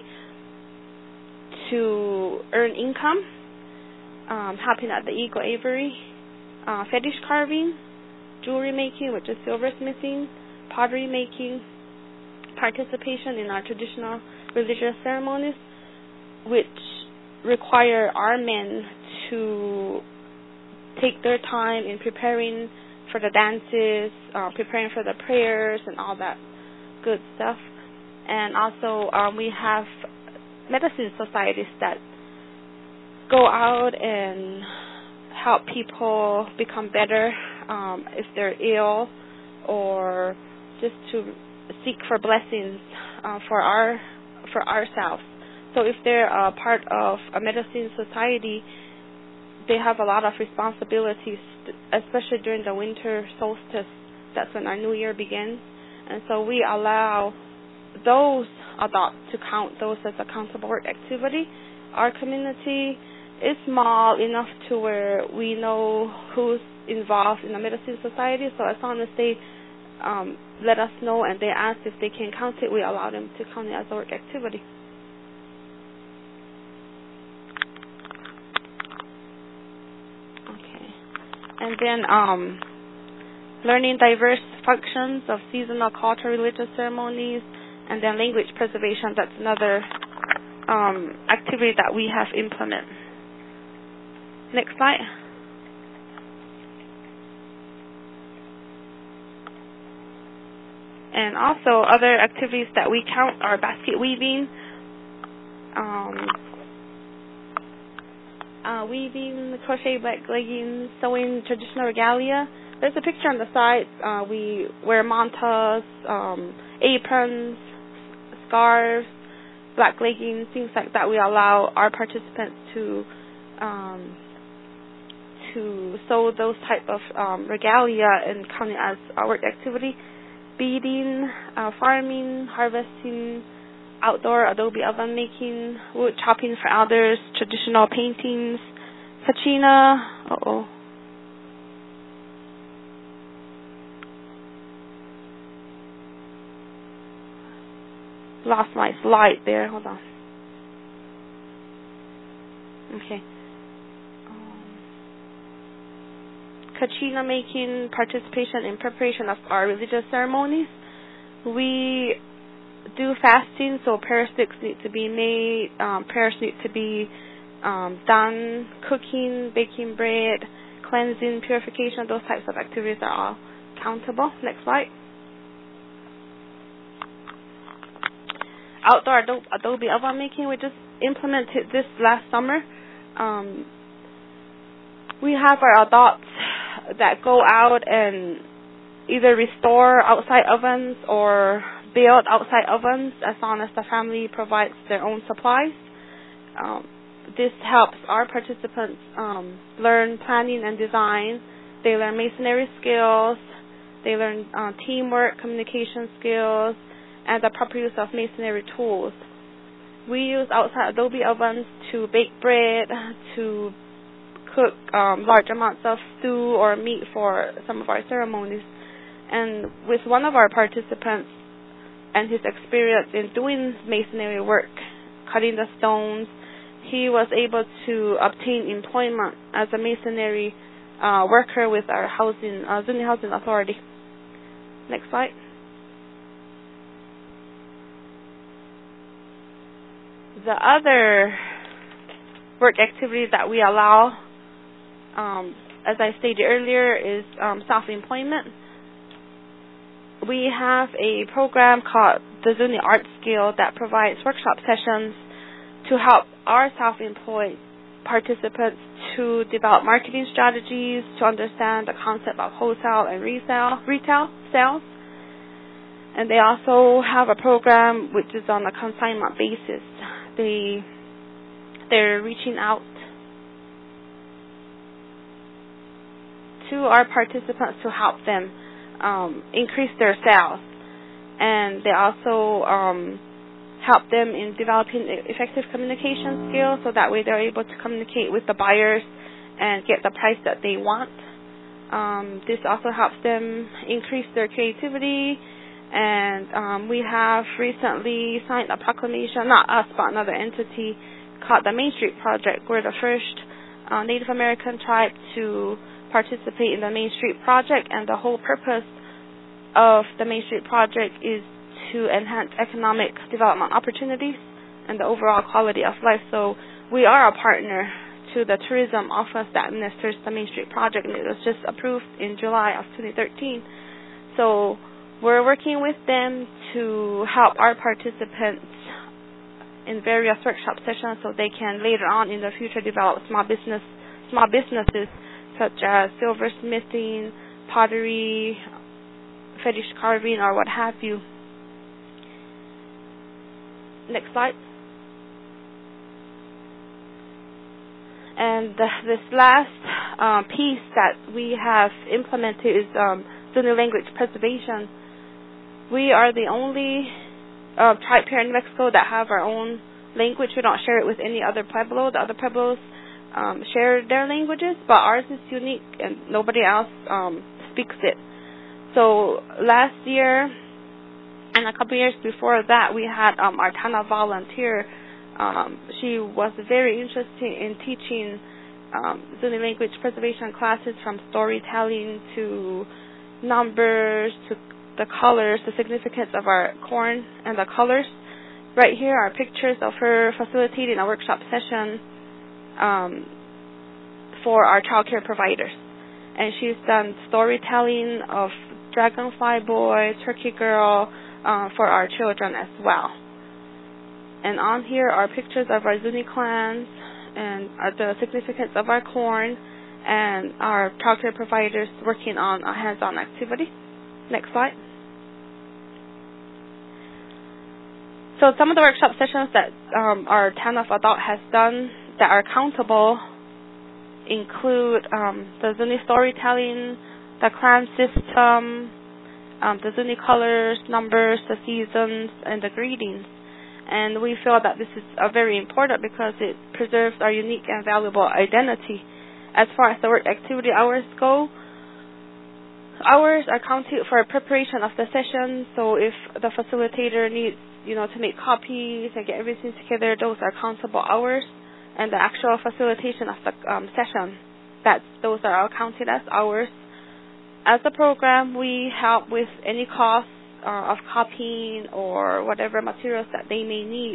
to earn income, helping at the Eagle Aviary, fetish carving, jewelry making, which is silversmithing, pottery making, participation in our traditional religious ceremonies, which require our men to take their time in preparing for the dances, preparing for the prayers and all that good stuff. And also we have medicine societies that go out and help people become better if they're ill, or just to seek for blessings for ourselves. So if they're a part of a medicine society, they have a lot of responsibilities, especially during the winter solstice. That's when our new year begins. And so we allow those adopt to count those as accountable work activity. Our community is small enough to where we know who's involved in the Medicine Society, so as long as they let us know and they ask if they can count it, we allow them to count it as a work activity. Okay. And then learning diverse functions of seasonal cultural religious ceremonies, and then language preservation. That's another activity that we have implemented. Next slide. And also other activities that we count are basket weaving, weaving, crochet black leggings, sewing traditional regalia. There's a picture on the side. We wear mantas, aprons, scarves, black leggings, things like that. We allow our participants to sew those type of regalia and count it as our work activity. Beading, farming, harvesting, outdoor adobe oven making, wood chopping for others, traditional paintings, kachina. Lost my slide there. Hold on. Okay. Kachina making, participation in preparation of our religious ceremonies. We do fasting, so prayer sticks need to be made, prayers need to be done, cooking, baking bread, cleansing, purification, those types of activities are all countable. Next slide. Outdoor adobe oven making, we just implemented this last summer. We have our adults that go out and either restore outside ovens or build outside ovens as long as the family provides their own supplies. This helps our participants learn planning and design. They learn masonry skills. They learn teamwork, communication skills, and the proper use of masonry tools. We use outside adobe ovens to bake bread, to cook large amounts of stew or meat for some of our ceremonies. And with one of our participants and his experience in doing masonry work, cutting the stones, he was able to obtain employment as a masonry worker with our Zuni Housing Authority. Next slide. The other work activity that we allow, as I stated earlier, is self-employment. We have a program called the Zuni Art Skill that provides workshop sessions to help our self-employed participants to develop marketing strategies, to understand the concept of wholesale and retail sales. And they also have a program which is on a consignment basis. They're reaching out to our participants to help them increase their sales. And they also help them in developing effective communication skills, so that way they're able to communicate with the buyers and get the price that they want. This also helps them increase their creativity. And we have recently signed a proclamation, not us, but another entity called the Main Street Project. We're the first Native American tribe to participate in the Main Street Project, and the whole purpose of the Main Street Project is to enhance economic development opportunities and the overall quality of life. So we are a partner to the tourism office that administers the Main Street Project, and it was just approved in July of 2013. So we're working with them to help our participants in various workshop sessions so they can later on in the future develop small businesses such as silversmithing, pottery, fetish carving, or what have you. Next slide. And this last piece that we have implemented is Zuni language preservation. We are the only tribe here in Mexico that have our own language. We don't share it with any other pueblo. The other pueblos share their languages, but ours is unique and nobody else speaks it. So last year and a couple years before that, we had our Tana volunteer. She was very interested in teaching Zuni language preservation classes, from storytelling to numbers to the colors, the significance of our corn and the colors. Right here are pictures of her facilitating a workshop session for our child care providers. And she's done storytelling of Dragonfly Boy, Turkey Girl for our children as well. And on here are pictures of our Zuni clans and the significance of our corn and our child care providers working on a hands-on activity. Next slide. So some of the workshop sessions that our TANF adult has done that are countable include the Zuni storytelling, the clan system, the Zuni colors, numbers, the seasons, and the greetings. And we feel that this is very important because it preserves our unique and valuable identity. As far as the work activity hours go, hours are counted for preparation of the session. So if the facilitator needs, to make copies and get everything together, those are countable hours. And the actual facilitation of the session, those are all counted as hours. As a program, we help with any costs of copying or whatever materials that they may need.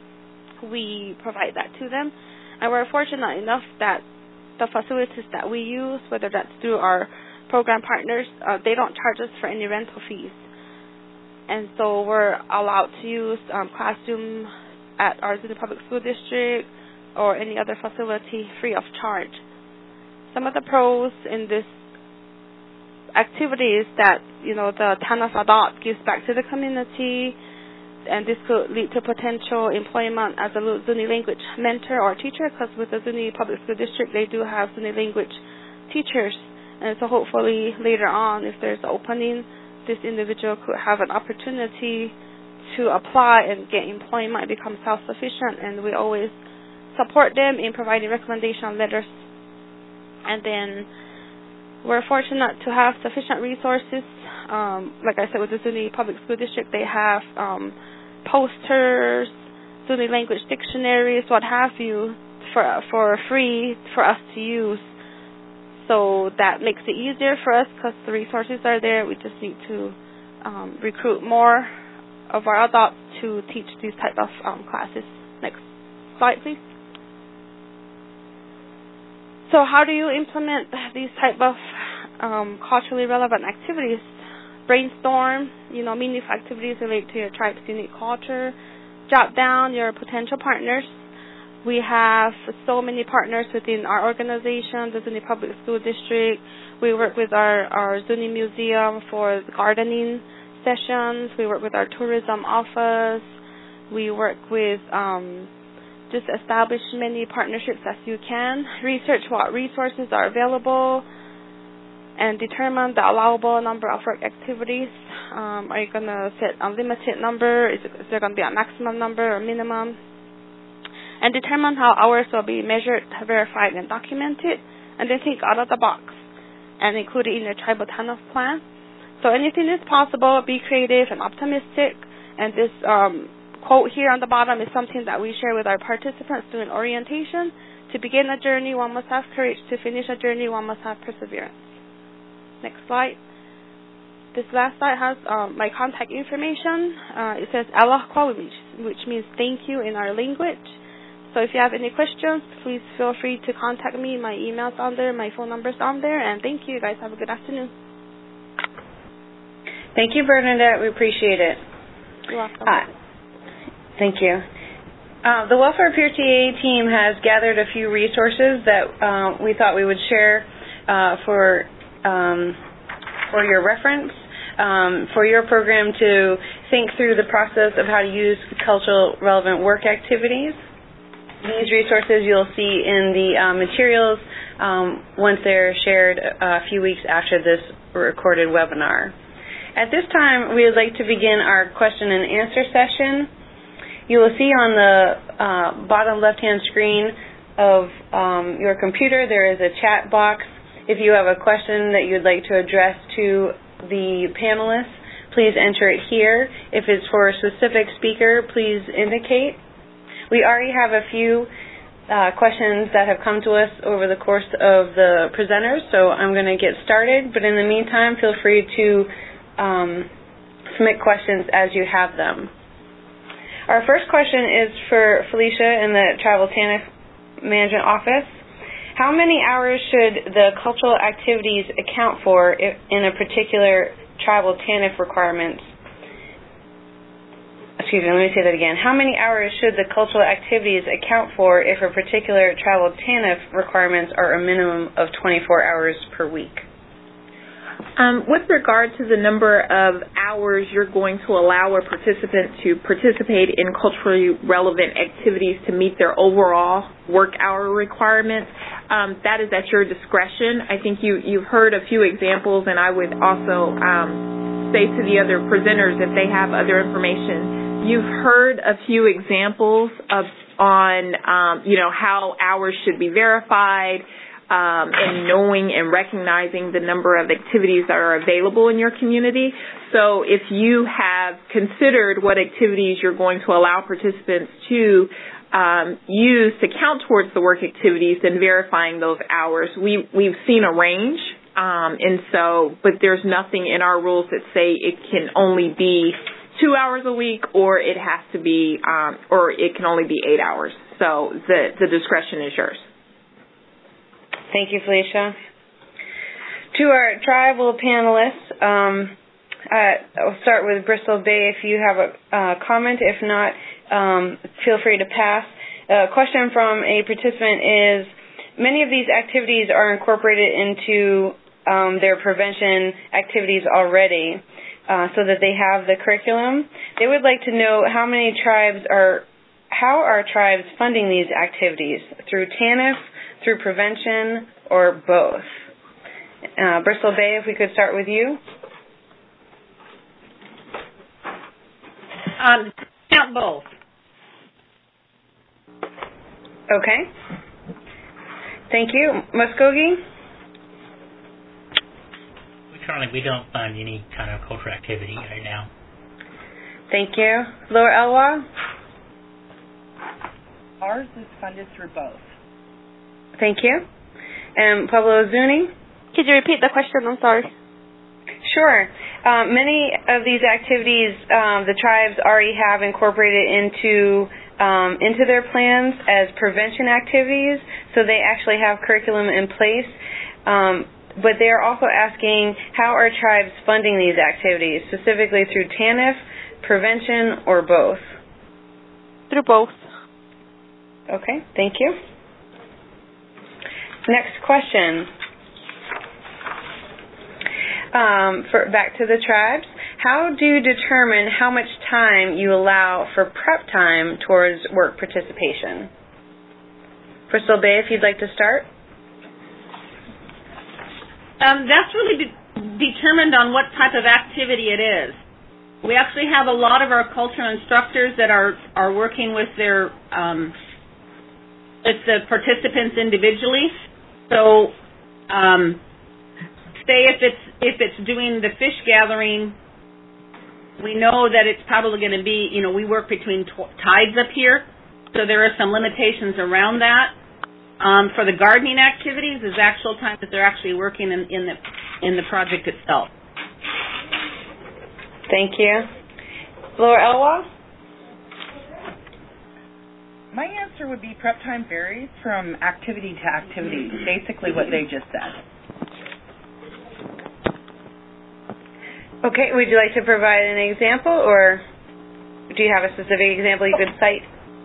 We provide that to them. And we're fortunate enough that the facilities that we use, whether that's through our program partners, they don't charge us for any rental fees. And so we're allowed to use classroom at our Zuni Public School District or any other facility free of charge. Some of the pros in this activity is that, the TANF adult gives back to the community, and this could lead to potential employment as a Zuni language mentor or teacher, because with the Zuni Public School District, they do have Zuni language teachers. And so hopefully later on, if there's an opening, this individual could have an opportunity to apply and get employment, become self-sufficient, and we always support them in providing recommendation letters. And then we're fortunate to have sufficient resources. Like I said, with the Zuni Public School District, they have posters, Zuni language dictionaries, what have you, for free for us to use. So that makes it easier for us because the resources are there. We just need to recruit more of our adults to teach these type of classes. Next slide, please. So how do you implement these type of culturally relevant activities? Brainstorm, meaningful activities related to your tribe's unique culture. Jot down your potential partners. We have so many partners within our organization, the Zuni Public School District. We work with our Zuni Museum for gardening sessions. We work with our tourism office. We work with just establish many partnerships as you can. Research what resources are available and determine the allowable number of work activities. Are you going to set a limited number? Is there going to be a maximum number or minimum? And determine how hours will be measured, verified, and documented, and then think out of the box and include it in your tribal TANF plan. So anything is possible. Be creative and optimistic. And this quote here on the bottom is something that we share with our participants during orientation. To begin a journey, one must have courage. To finish a journey, one must have perseverance. Next slide. This last slide has my contact information. It says Alahkwa, which means thank you in our language. So if you have any questions, please feel free to contact me. My email's on there, my phone number's on there, and thank you. You guys have a good afternoon. Thank you, Bernadette. We appreciate it. You're welcome. Thank you. The Welfare Peer TA team has gathered a few resources that we thought we would share for your reference, for your program to think through the process of how to use cultural relevant work activities. These resources you'll see in the materials once they're shared a few weeks after this recorded webinar. At this time, we would like to begin our question and answer session. You will see on the bottom left-hand screen of your computer there is a chat box. If you have a question that you'd like to address to the panelists, please enter it here. If it's for a specific speaker, please indicate. We already have a few questions that have come to us over the course of the presenters, so I'm going to get started. But in the meantime, feel free to submit questions as you have them. Our first question is for Felicia in the Tribal TANF Management Office. How many hours should the cultural activities account for in a particular tribal TANF requirements? Excuse me, let me say that again. How many hours should the cultural activities account for if a particular tribal TANF requirements are a minimum of 24 hours per week? With regard to the number of hours you're going to allow a participant to participate in culturally relevant activities to meet their overall work hour requirements, that is at your discretion. I think you've heard a few examples, and I would also say to the other presenters if they have other information. You've heard a few examples on how hours should be verified, and knowing and recognizing the number of activities that are available in your community. So if you have considered what activities you're going to allow participants to use to count towards the work activities, then verifying those hours. We've seen a range, but there's nothing in our rules that say it can only be 2 hours a week, or it has to be, or it can only be 8 hours. So the discretion is yours. Thank you, Felicia. To our tribal panelists, I'll start with Bristol Bay if you have a comment. If not, feel free to pass. A question from a participant is, many of these activities are incorporated into their prevention activities already, so that they have the curriculum. They would like to know how are tribes funding these activities? Through TANF, through prevention, or both? Bristol Bay, if we could start with you. Count both. Okay. Thank you. Muskogee? Currently, we don't fund any kind of cultural activity right now. Thank you. Lower Elwha? Ours is funded through both. Thank you. And Pueblo Zuni? Could you repeat the question? I'm sorry. Sure. Many of these activities the tribes already have incorporated into their plans as prevention activities, so they actually have curriculum in place. But they are also asking, how are tribes funding these activities, specifically through TANF, prevention, or both? Through both. Okay, thank you. Next question. Back to the tribes. How do you determine how much time you allow for prep time towards work participation? Bristol Bay, if you'd like to start. That's really determined on what type of activity it is. We actually have a lot of our cultural instructors that are working with the participants individually. So, say if it's doing the fish gathering, we know that it's probably going to be, we work between tides up here, so there are some limitations around that. For the gardening activities, is actual time that they're actually working in the project itself. Thank you. Lower Elwha? My answer would be prep time varies from activity to activity, basically what they just said. Okay, would you like to provide an example, or do you have a specific example you could cite?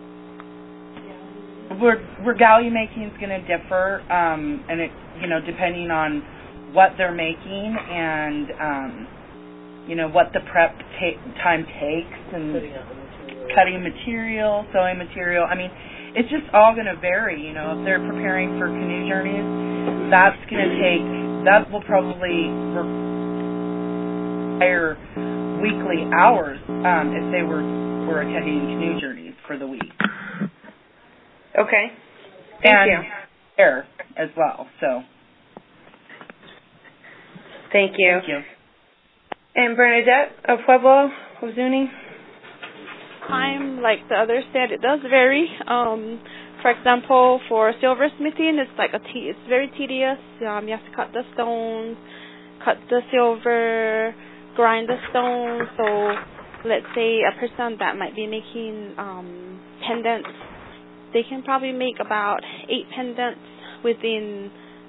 Regalia making is going to differ, and it, depending on what they're making and, what the prep time takes, and cutting material, sewing material. I mean, it's just all going to vary. If they're preparing for canoe journeys, that will probably higher weekly hours if they were attending canoe journeys for the week. Okay. Thank you. There as well. So. Thank you. Thank you. And Bernadette of Pueblo of Zuni? Time, like the others said, it does vary. For example, for silversmithing, it's very tedious. You have to cut the stones, cut the silver, grind the stones. So let's say a person that might be making pendants, they can probably make about 8 pendants within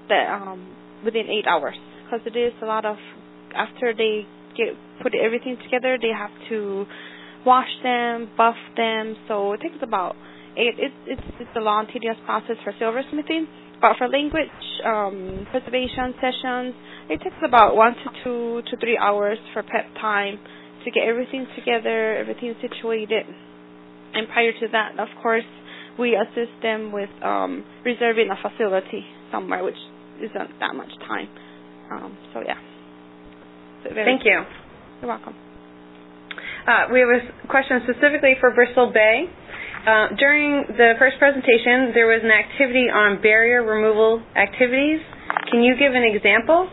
8 hours, because it is a lot of, after they put everything together, they have to wash them, buff them. So it takes about it's a long, tedious process for silversmithing. But for language preservation sessions, it takes about 1 to 2 to 3 hours for prep time to get everything together, everything situated. And prior to that, of course, we assist them with reserving a facility somewhere, which isn't that much time. So yeah. Thank you. You're welcome. We have a question specifically for Bristol Bay. During the first presentation, there was an activity on barrier removal activities. Can you give an example?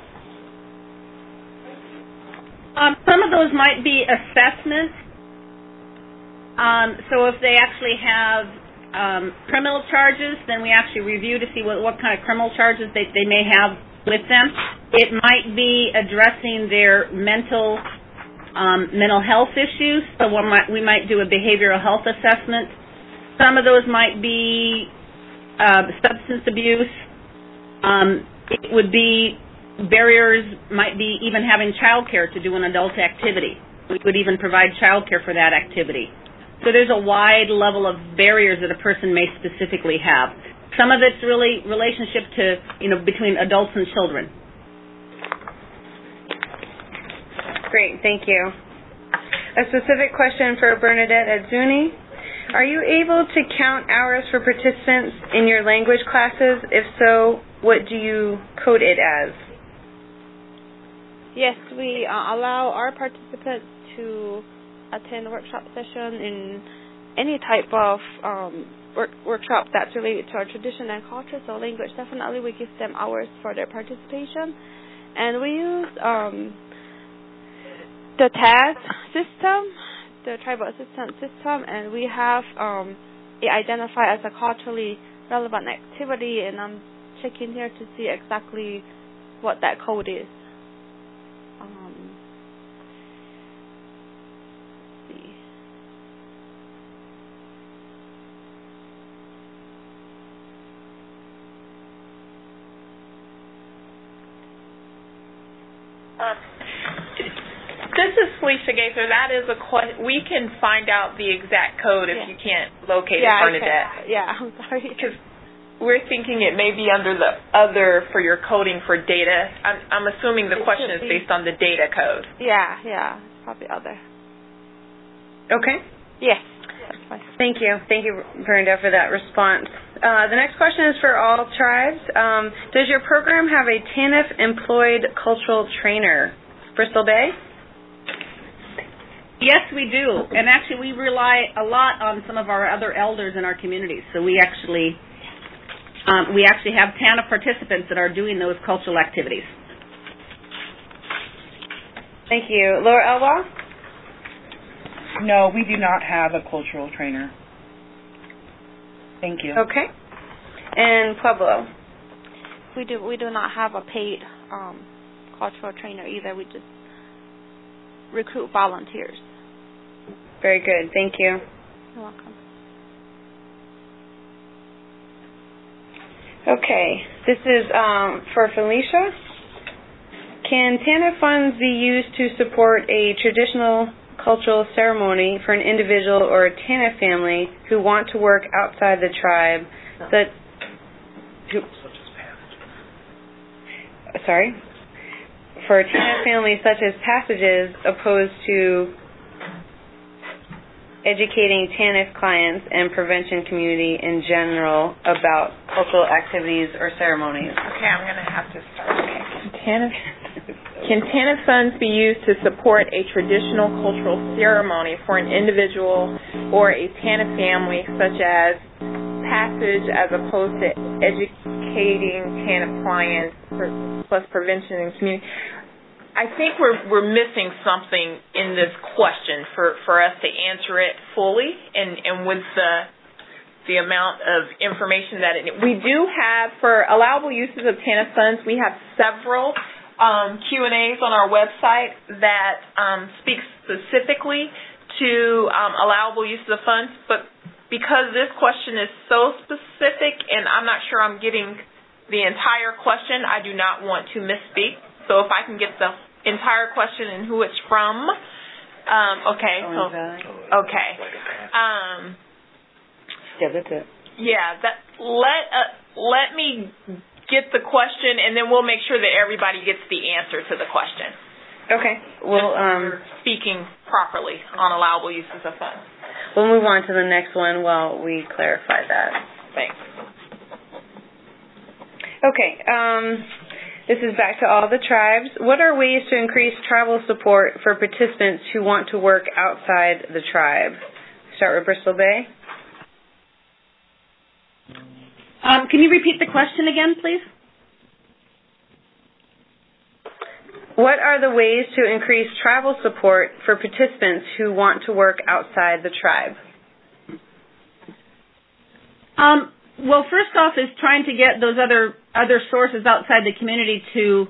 Some of those might be assessments. So if they actually have criminal charges, then we actually review to see what kind of criminal charges they may have with them. It might be addressing their mental health issues, so we might do a behavioral health assessment. Some of those might be substance abuse. It would be barriers, might be even having child care to do an adult activity. We would even provide child care for that activity. So there's a wide level of barriers that a person may specifically have. Some of it's really relationship to, between adults and children. Great, thank you. A specific question for Bernadette at Zuni. Are you able to count hours for participants in your language classes? If so, what do you code it as? Yes, we allow our participants to attend a workshop session in any type of workshop that's related to our tradition and culture. So language, definitely we give them hours for their participation. And we use the TAS system, the Tribal Assistance System, and we have it identified as a culturally relevant activity, and I'm checking here to see exactly what that code is. Let's see. This is Felicia Gaither. That is we can find out the exact code if you can't locate it, Bernadette. I'm sorry. Because we're thinking it may be under the other for your coding for data. I'm assuming the question is based on the data code. Yeah, it's probably other. Okay. Yes. That's fine. Thank you, Bernadette, for that response. The next question is for all tribes. Does your program have a TANF employed cultural trainer? Bristol Bay? Yes, we do. And actually, we rely a lot on some of our other elders in our communities. So we actually have TANF participants that are doing those cultural activities. Thank you. Laura Elba? No, we do not have a cultural trainer. Thank you. Okay. And Pueblo? We do not have a paid cultural trainer either. We just recruit volunteers. Very good. Thank you. You're welcome. Okay. This is for Felicia. Can TANF funds be used to support a traditional cultural ceremony for an individual or a TANF family who want to work outside the tribe for TANF families such as passages opposed to educating TANF clients and prevention community in general about cultural activities or ceremonies? Okay, I'm going to have to start. Okay. TANF. Can TANF funds be used to support a traditional cultural ceremony for an individual or a TANF family, such as passage, as opposed to educating TANF clients plus prevention and community? I think we're missing something in this question for us to answer it fully and with the amount of information that we do have for allowable uses of TANF funds. We have several Q&As on our website that speak specifically to allowable uses of funds, but because this question is so specific and I'm not sure I'm getting the entire question, I do not want to misspeak. So if I can get the entire question and who it's from, okay. Yeah, that's it. Yeah, let me get the question, and then we'll make sure that everybody gets the answer to the question. Okay. Well, speaking properly on allowable uses of funds. We'll move on to the next one while we clarify that. Thanks. Okay. This is back to all the tribes. What are ways to increase tribal support for participants who want to work outside the tribe? Start with Bristol Bay. Can you repeat the question again, please? What are the ways to increase tribal support for participants who want to work outside the tribe? Well, first off is trying to get those other sources outside the community to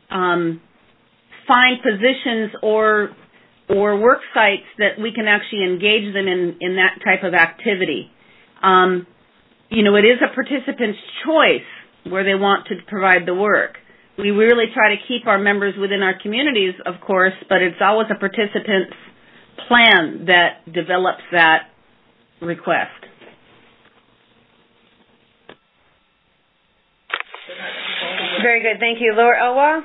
find positions or work sites that we can actually engage them in that type of activity. It is a participant's choice where they want to provide the work. We really try to keep our members within our communities, of course, but it's always a participant's plan that develops that request. Very good. Thank you. Laura Elwha?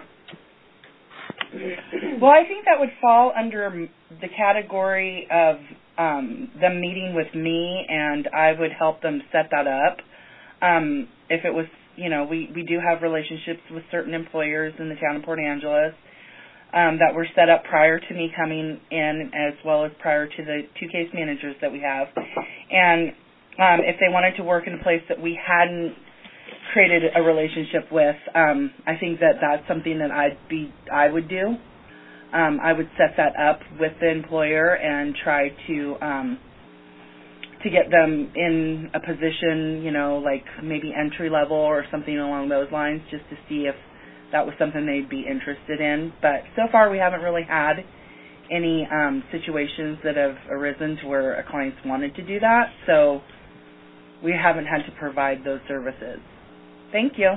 Well, I think that would fall under the category of them meeting with me, and I would help them set that up. If it was, we do have relationships with certain employers in the town of Port Angeles that were set up prior to me coming in, as well as prior to the two case managers that we have. And if they wanted to work in a place that we hadn't created a relationship with, I think that's something that I would do. I would set that up with the employer and try to get them in a position, like maybe entry level or something along those lines, just to see if that was something they'd be interested in. But so far we haven't really had any situations that have arisen to where a client's wanted to do that, so we haven't had to provide those services. Thank you.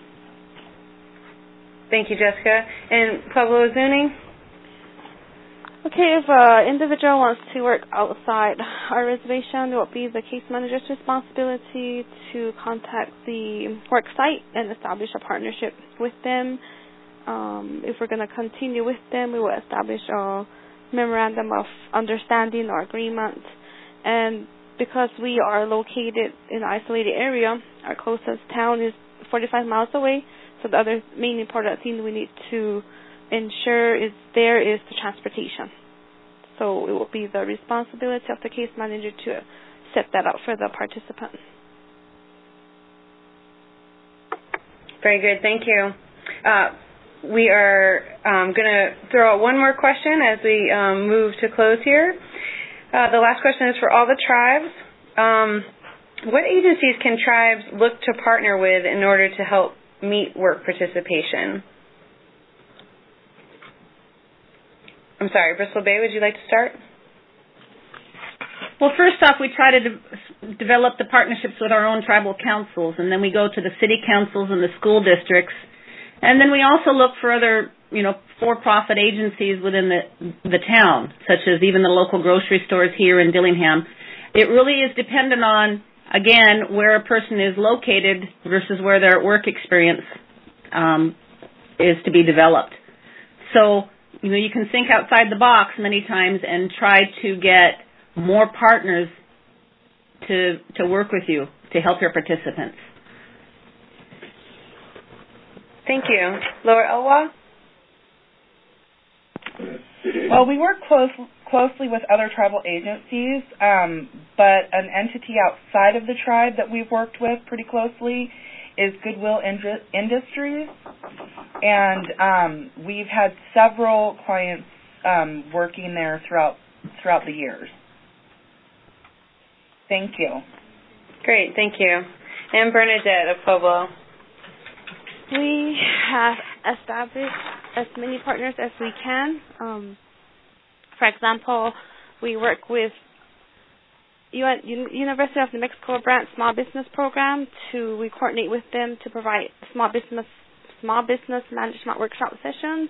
Thank you, Jessica. And Pueblo Zuni? Okay, if an individual wants to work outside our reservation, it will be the case manager's responsibility to contact the work site and establish a partnership with them. If we're going to continue with them, we will establish a memorandum of understanding or agreement. And because we are located in an isolated area, our closest town is 45 miles away, so the other main important thing we need to ensure is the transportation. So it will be the responsibility of the case manager to set that up for the participant. Very good. Thank you. We are going to throw out one more question as we move to close here. The last question is for all the tribes. What agencies can tribes look to partner with in order to help meet work participation? I'm sorry, Bristol Bay, would you like to start? Well, first off, we try to develop the partnerships with our own tribal councils, and then we go to the city councils and the school districts. And then we also look for other, for-profit agencies within the town, such as even the local grocery stores here in Dillingham. It really is dependent on, again, where a person is located versus where their work experience is to be developed. So, you can think outside the box many times and try to get more partners to work with you to help your participants. Thank you. Laura Elwha? Well, we work closely with other tribal agencies, but an entity outside of the tribe that we've worked with pretty closely is Goodwill Industries, and we've had several clients working there throughout the years. Thank you. Great, thank you. And Bernadette of Pueblo. We have established as many partners as we can. For example, we work with University of New Mexico Brand Small Business Program. We coordinate with them to provide small business management workshop sessions.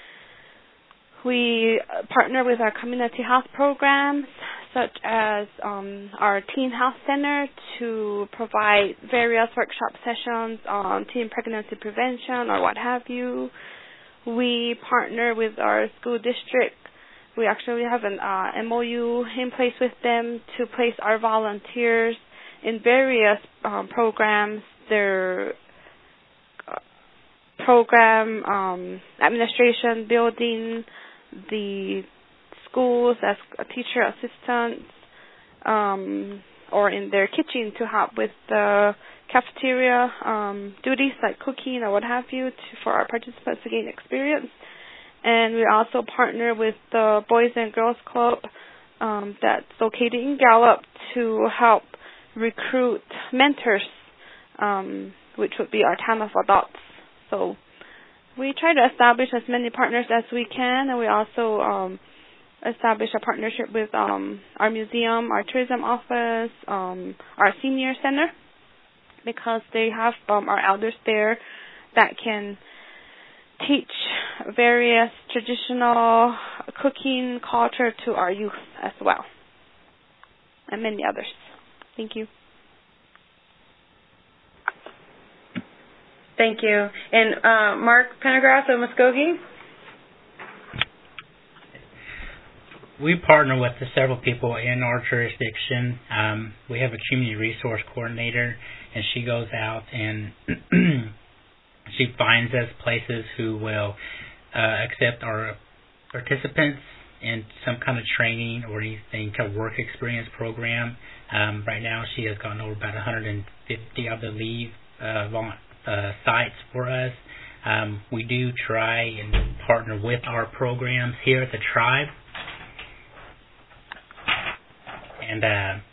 We partner with our community health programs, such as our Teen Health Center, to provide various workshop sessions on teen pregnancy prevention or what have you. We partner with our school district. We actually have an MOU in place with them to place our volunteers in various programs. Their program administration, building the schools as a teacher assistants, or in their kitchen to help with the cafeteria duties like cooking or what have you for our participants to gain experience. And we also partner with the Boys and Girls Club that's located in Gallup to help recruit mentors, which would be our time of adults. So we try to establish as many partners as we can, and we also establish a partnership with our museum, our tourism office, our senior center, because they have our elders there that can teach various traditional cooking culture to our youth as well, and many others. Thank you. Thank you. And Mark Pendergrass of Muskogee? We partner with several people in our jurisdiction. We have a community resource coordinator, and she goes out and she finds us places who will accept our participants in some kind of training or anything kind of work experience program. Right now she has gotten over about 150, I believe, sites for us. We do try and partner with our programs here at the tribe, and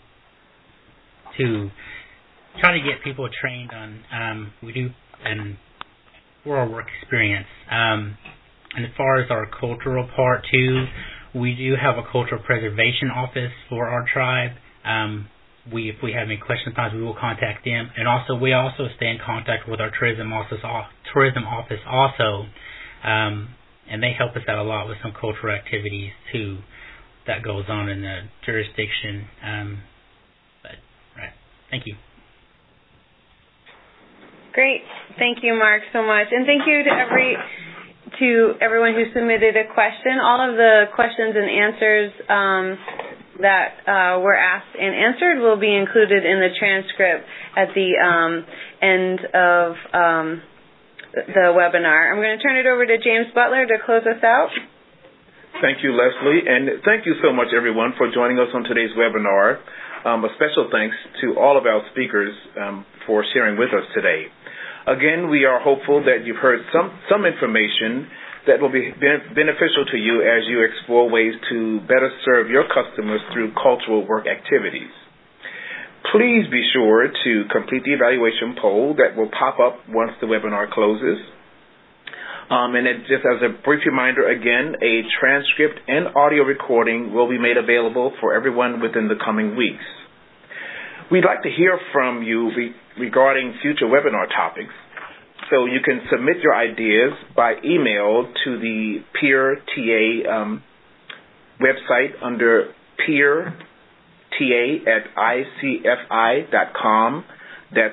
to try to get people trained on we do and for our work experience. And as far as our cultural part too, we do have a cultural preservation office for our tribe. If we have any questions, we will contact them, and also we also stay in contact with our tourism office also, and they help us out a lot with some cultural activities too that goes on in the jurisdiction. Right, thank you. Great, thank you, Mark, so much, and thank you to everyone who submitted a question. All of the questions and answers that were asked and answered will be included in the transcript at the end of the webinar. I'm going to turn it over to James Butler to close us out. Thank you, Leslie, and thank you so much, everyone, for joining us on today's webinar. A special thanks to all of our speakers for sharing with us today. Again, we are hopeful that you've heard some information that will be beneficial to you as you explore ways to better serve your customers through cultural work activities. Please be sure to complete the evaluation poll that will pop up once the webinar closes. And just as a brief reminder, again, a transcript and audio recording will be made available for everyone within the coming weeks. We'd like to hear from you regarding future webinar topics. So you can submit your ideas by email to the Peer TA website under peerta@icfi.com. That's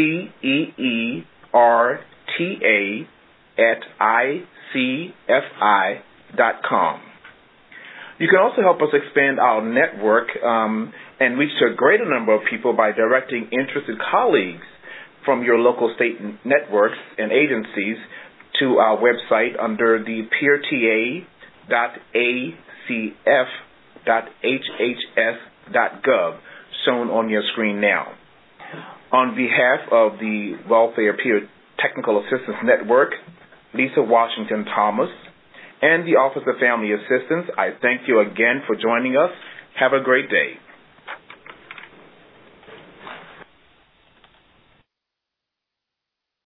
peerta@icfi.com. You can also help us expand our network and reach a greater number of people by directing interested colleagues from your local state networks and agencies to our website under the Peer TA www.acf.hhs.gov, shown on your screen now. On behalf of the Welfare Peer Technical Assistance Network, Lisa Washington Thomas, and the Office of Family Assistance, I thank you again for joining us. Have a great day.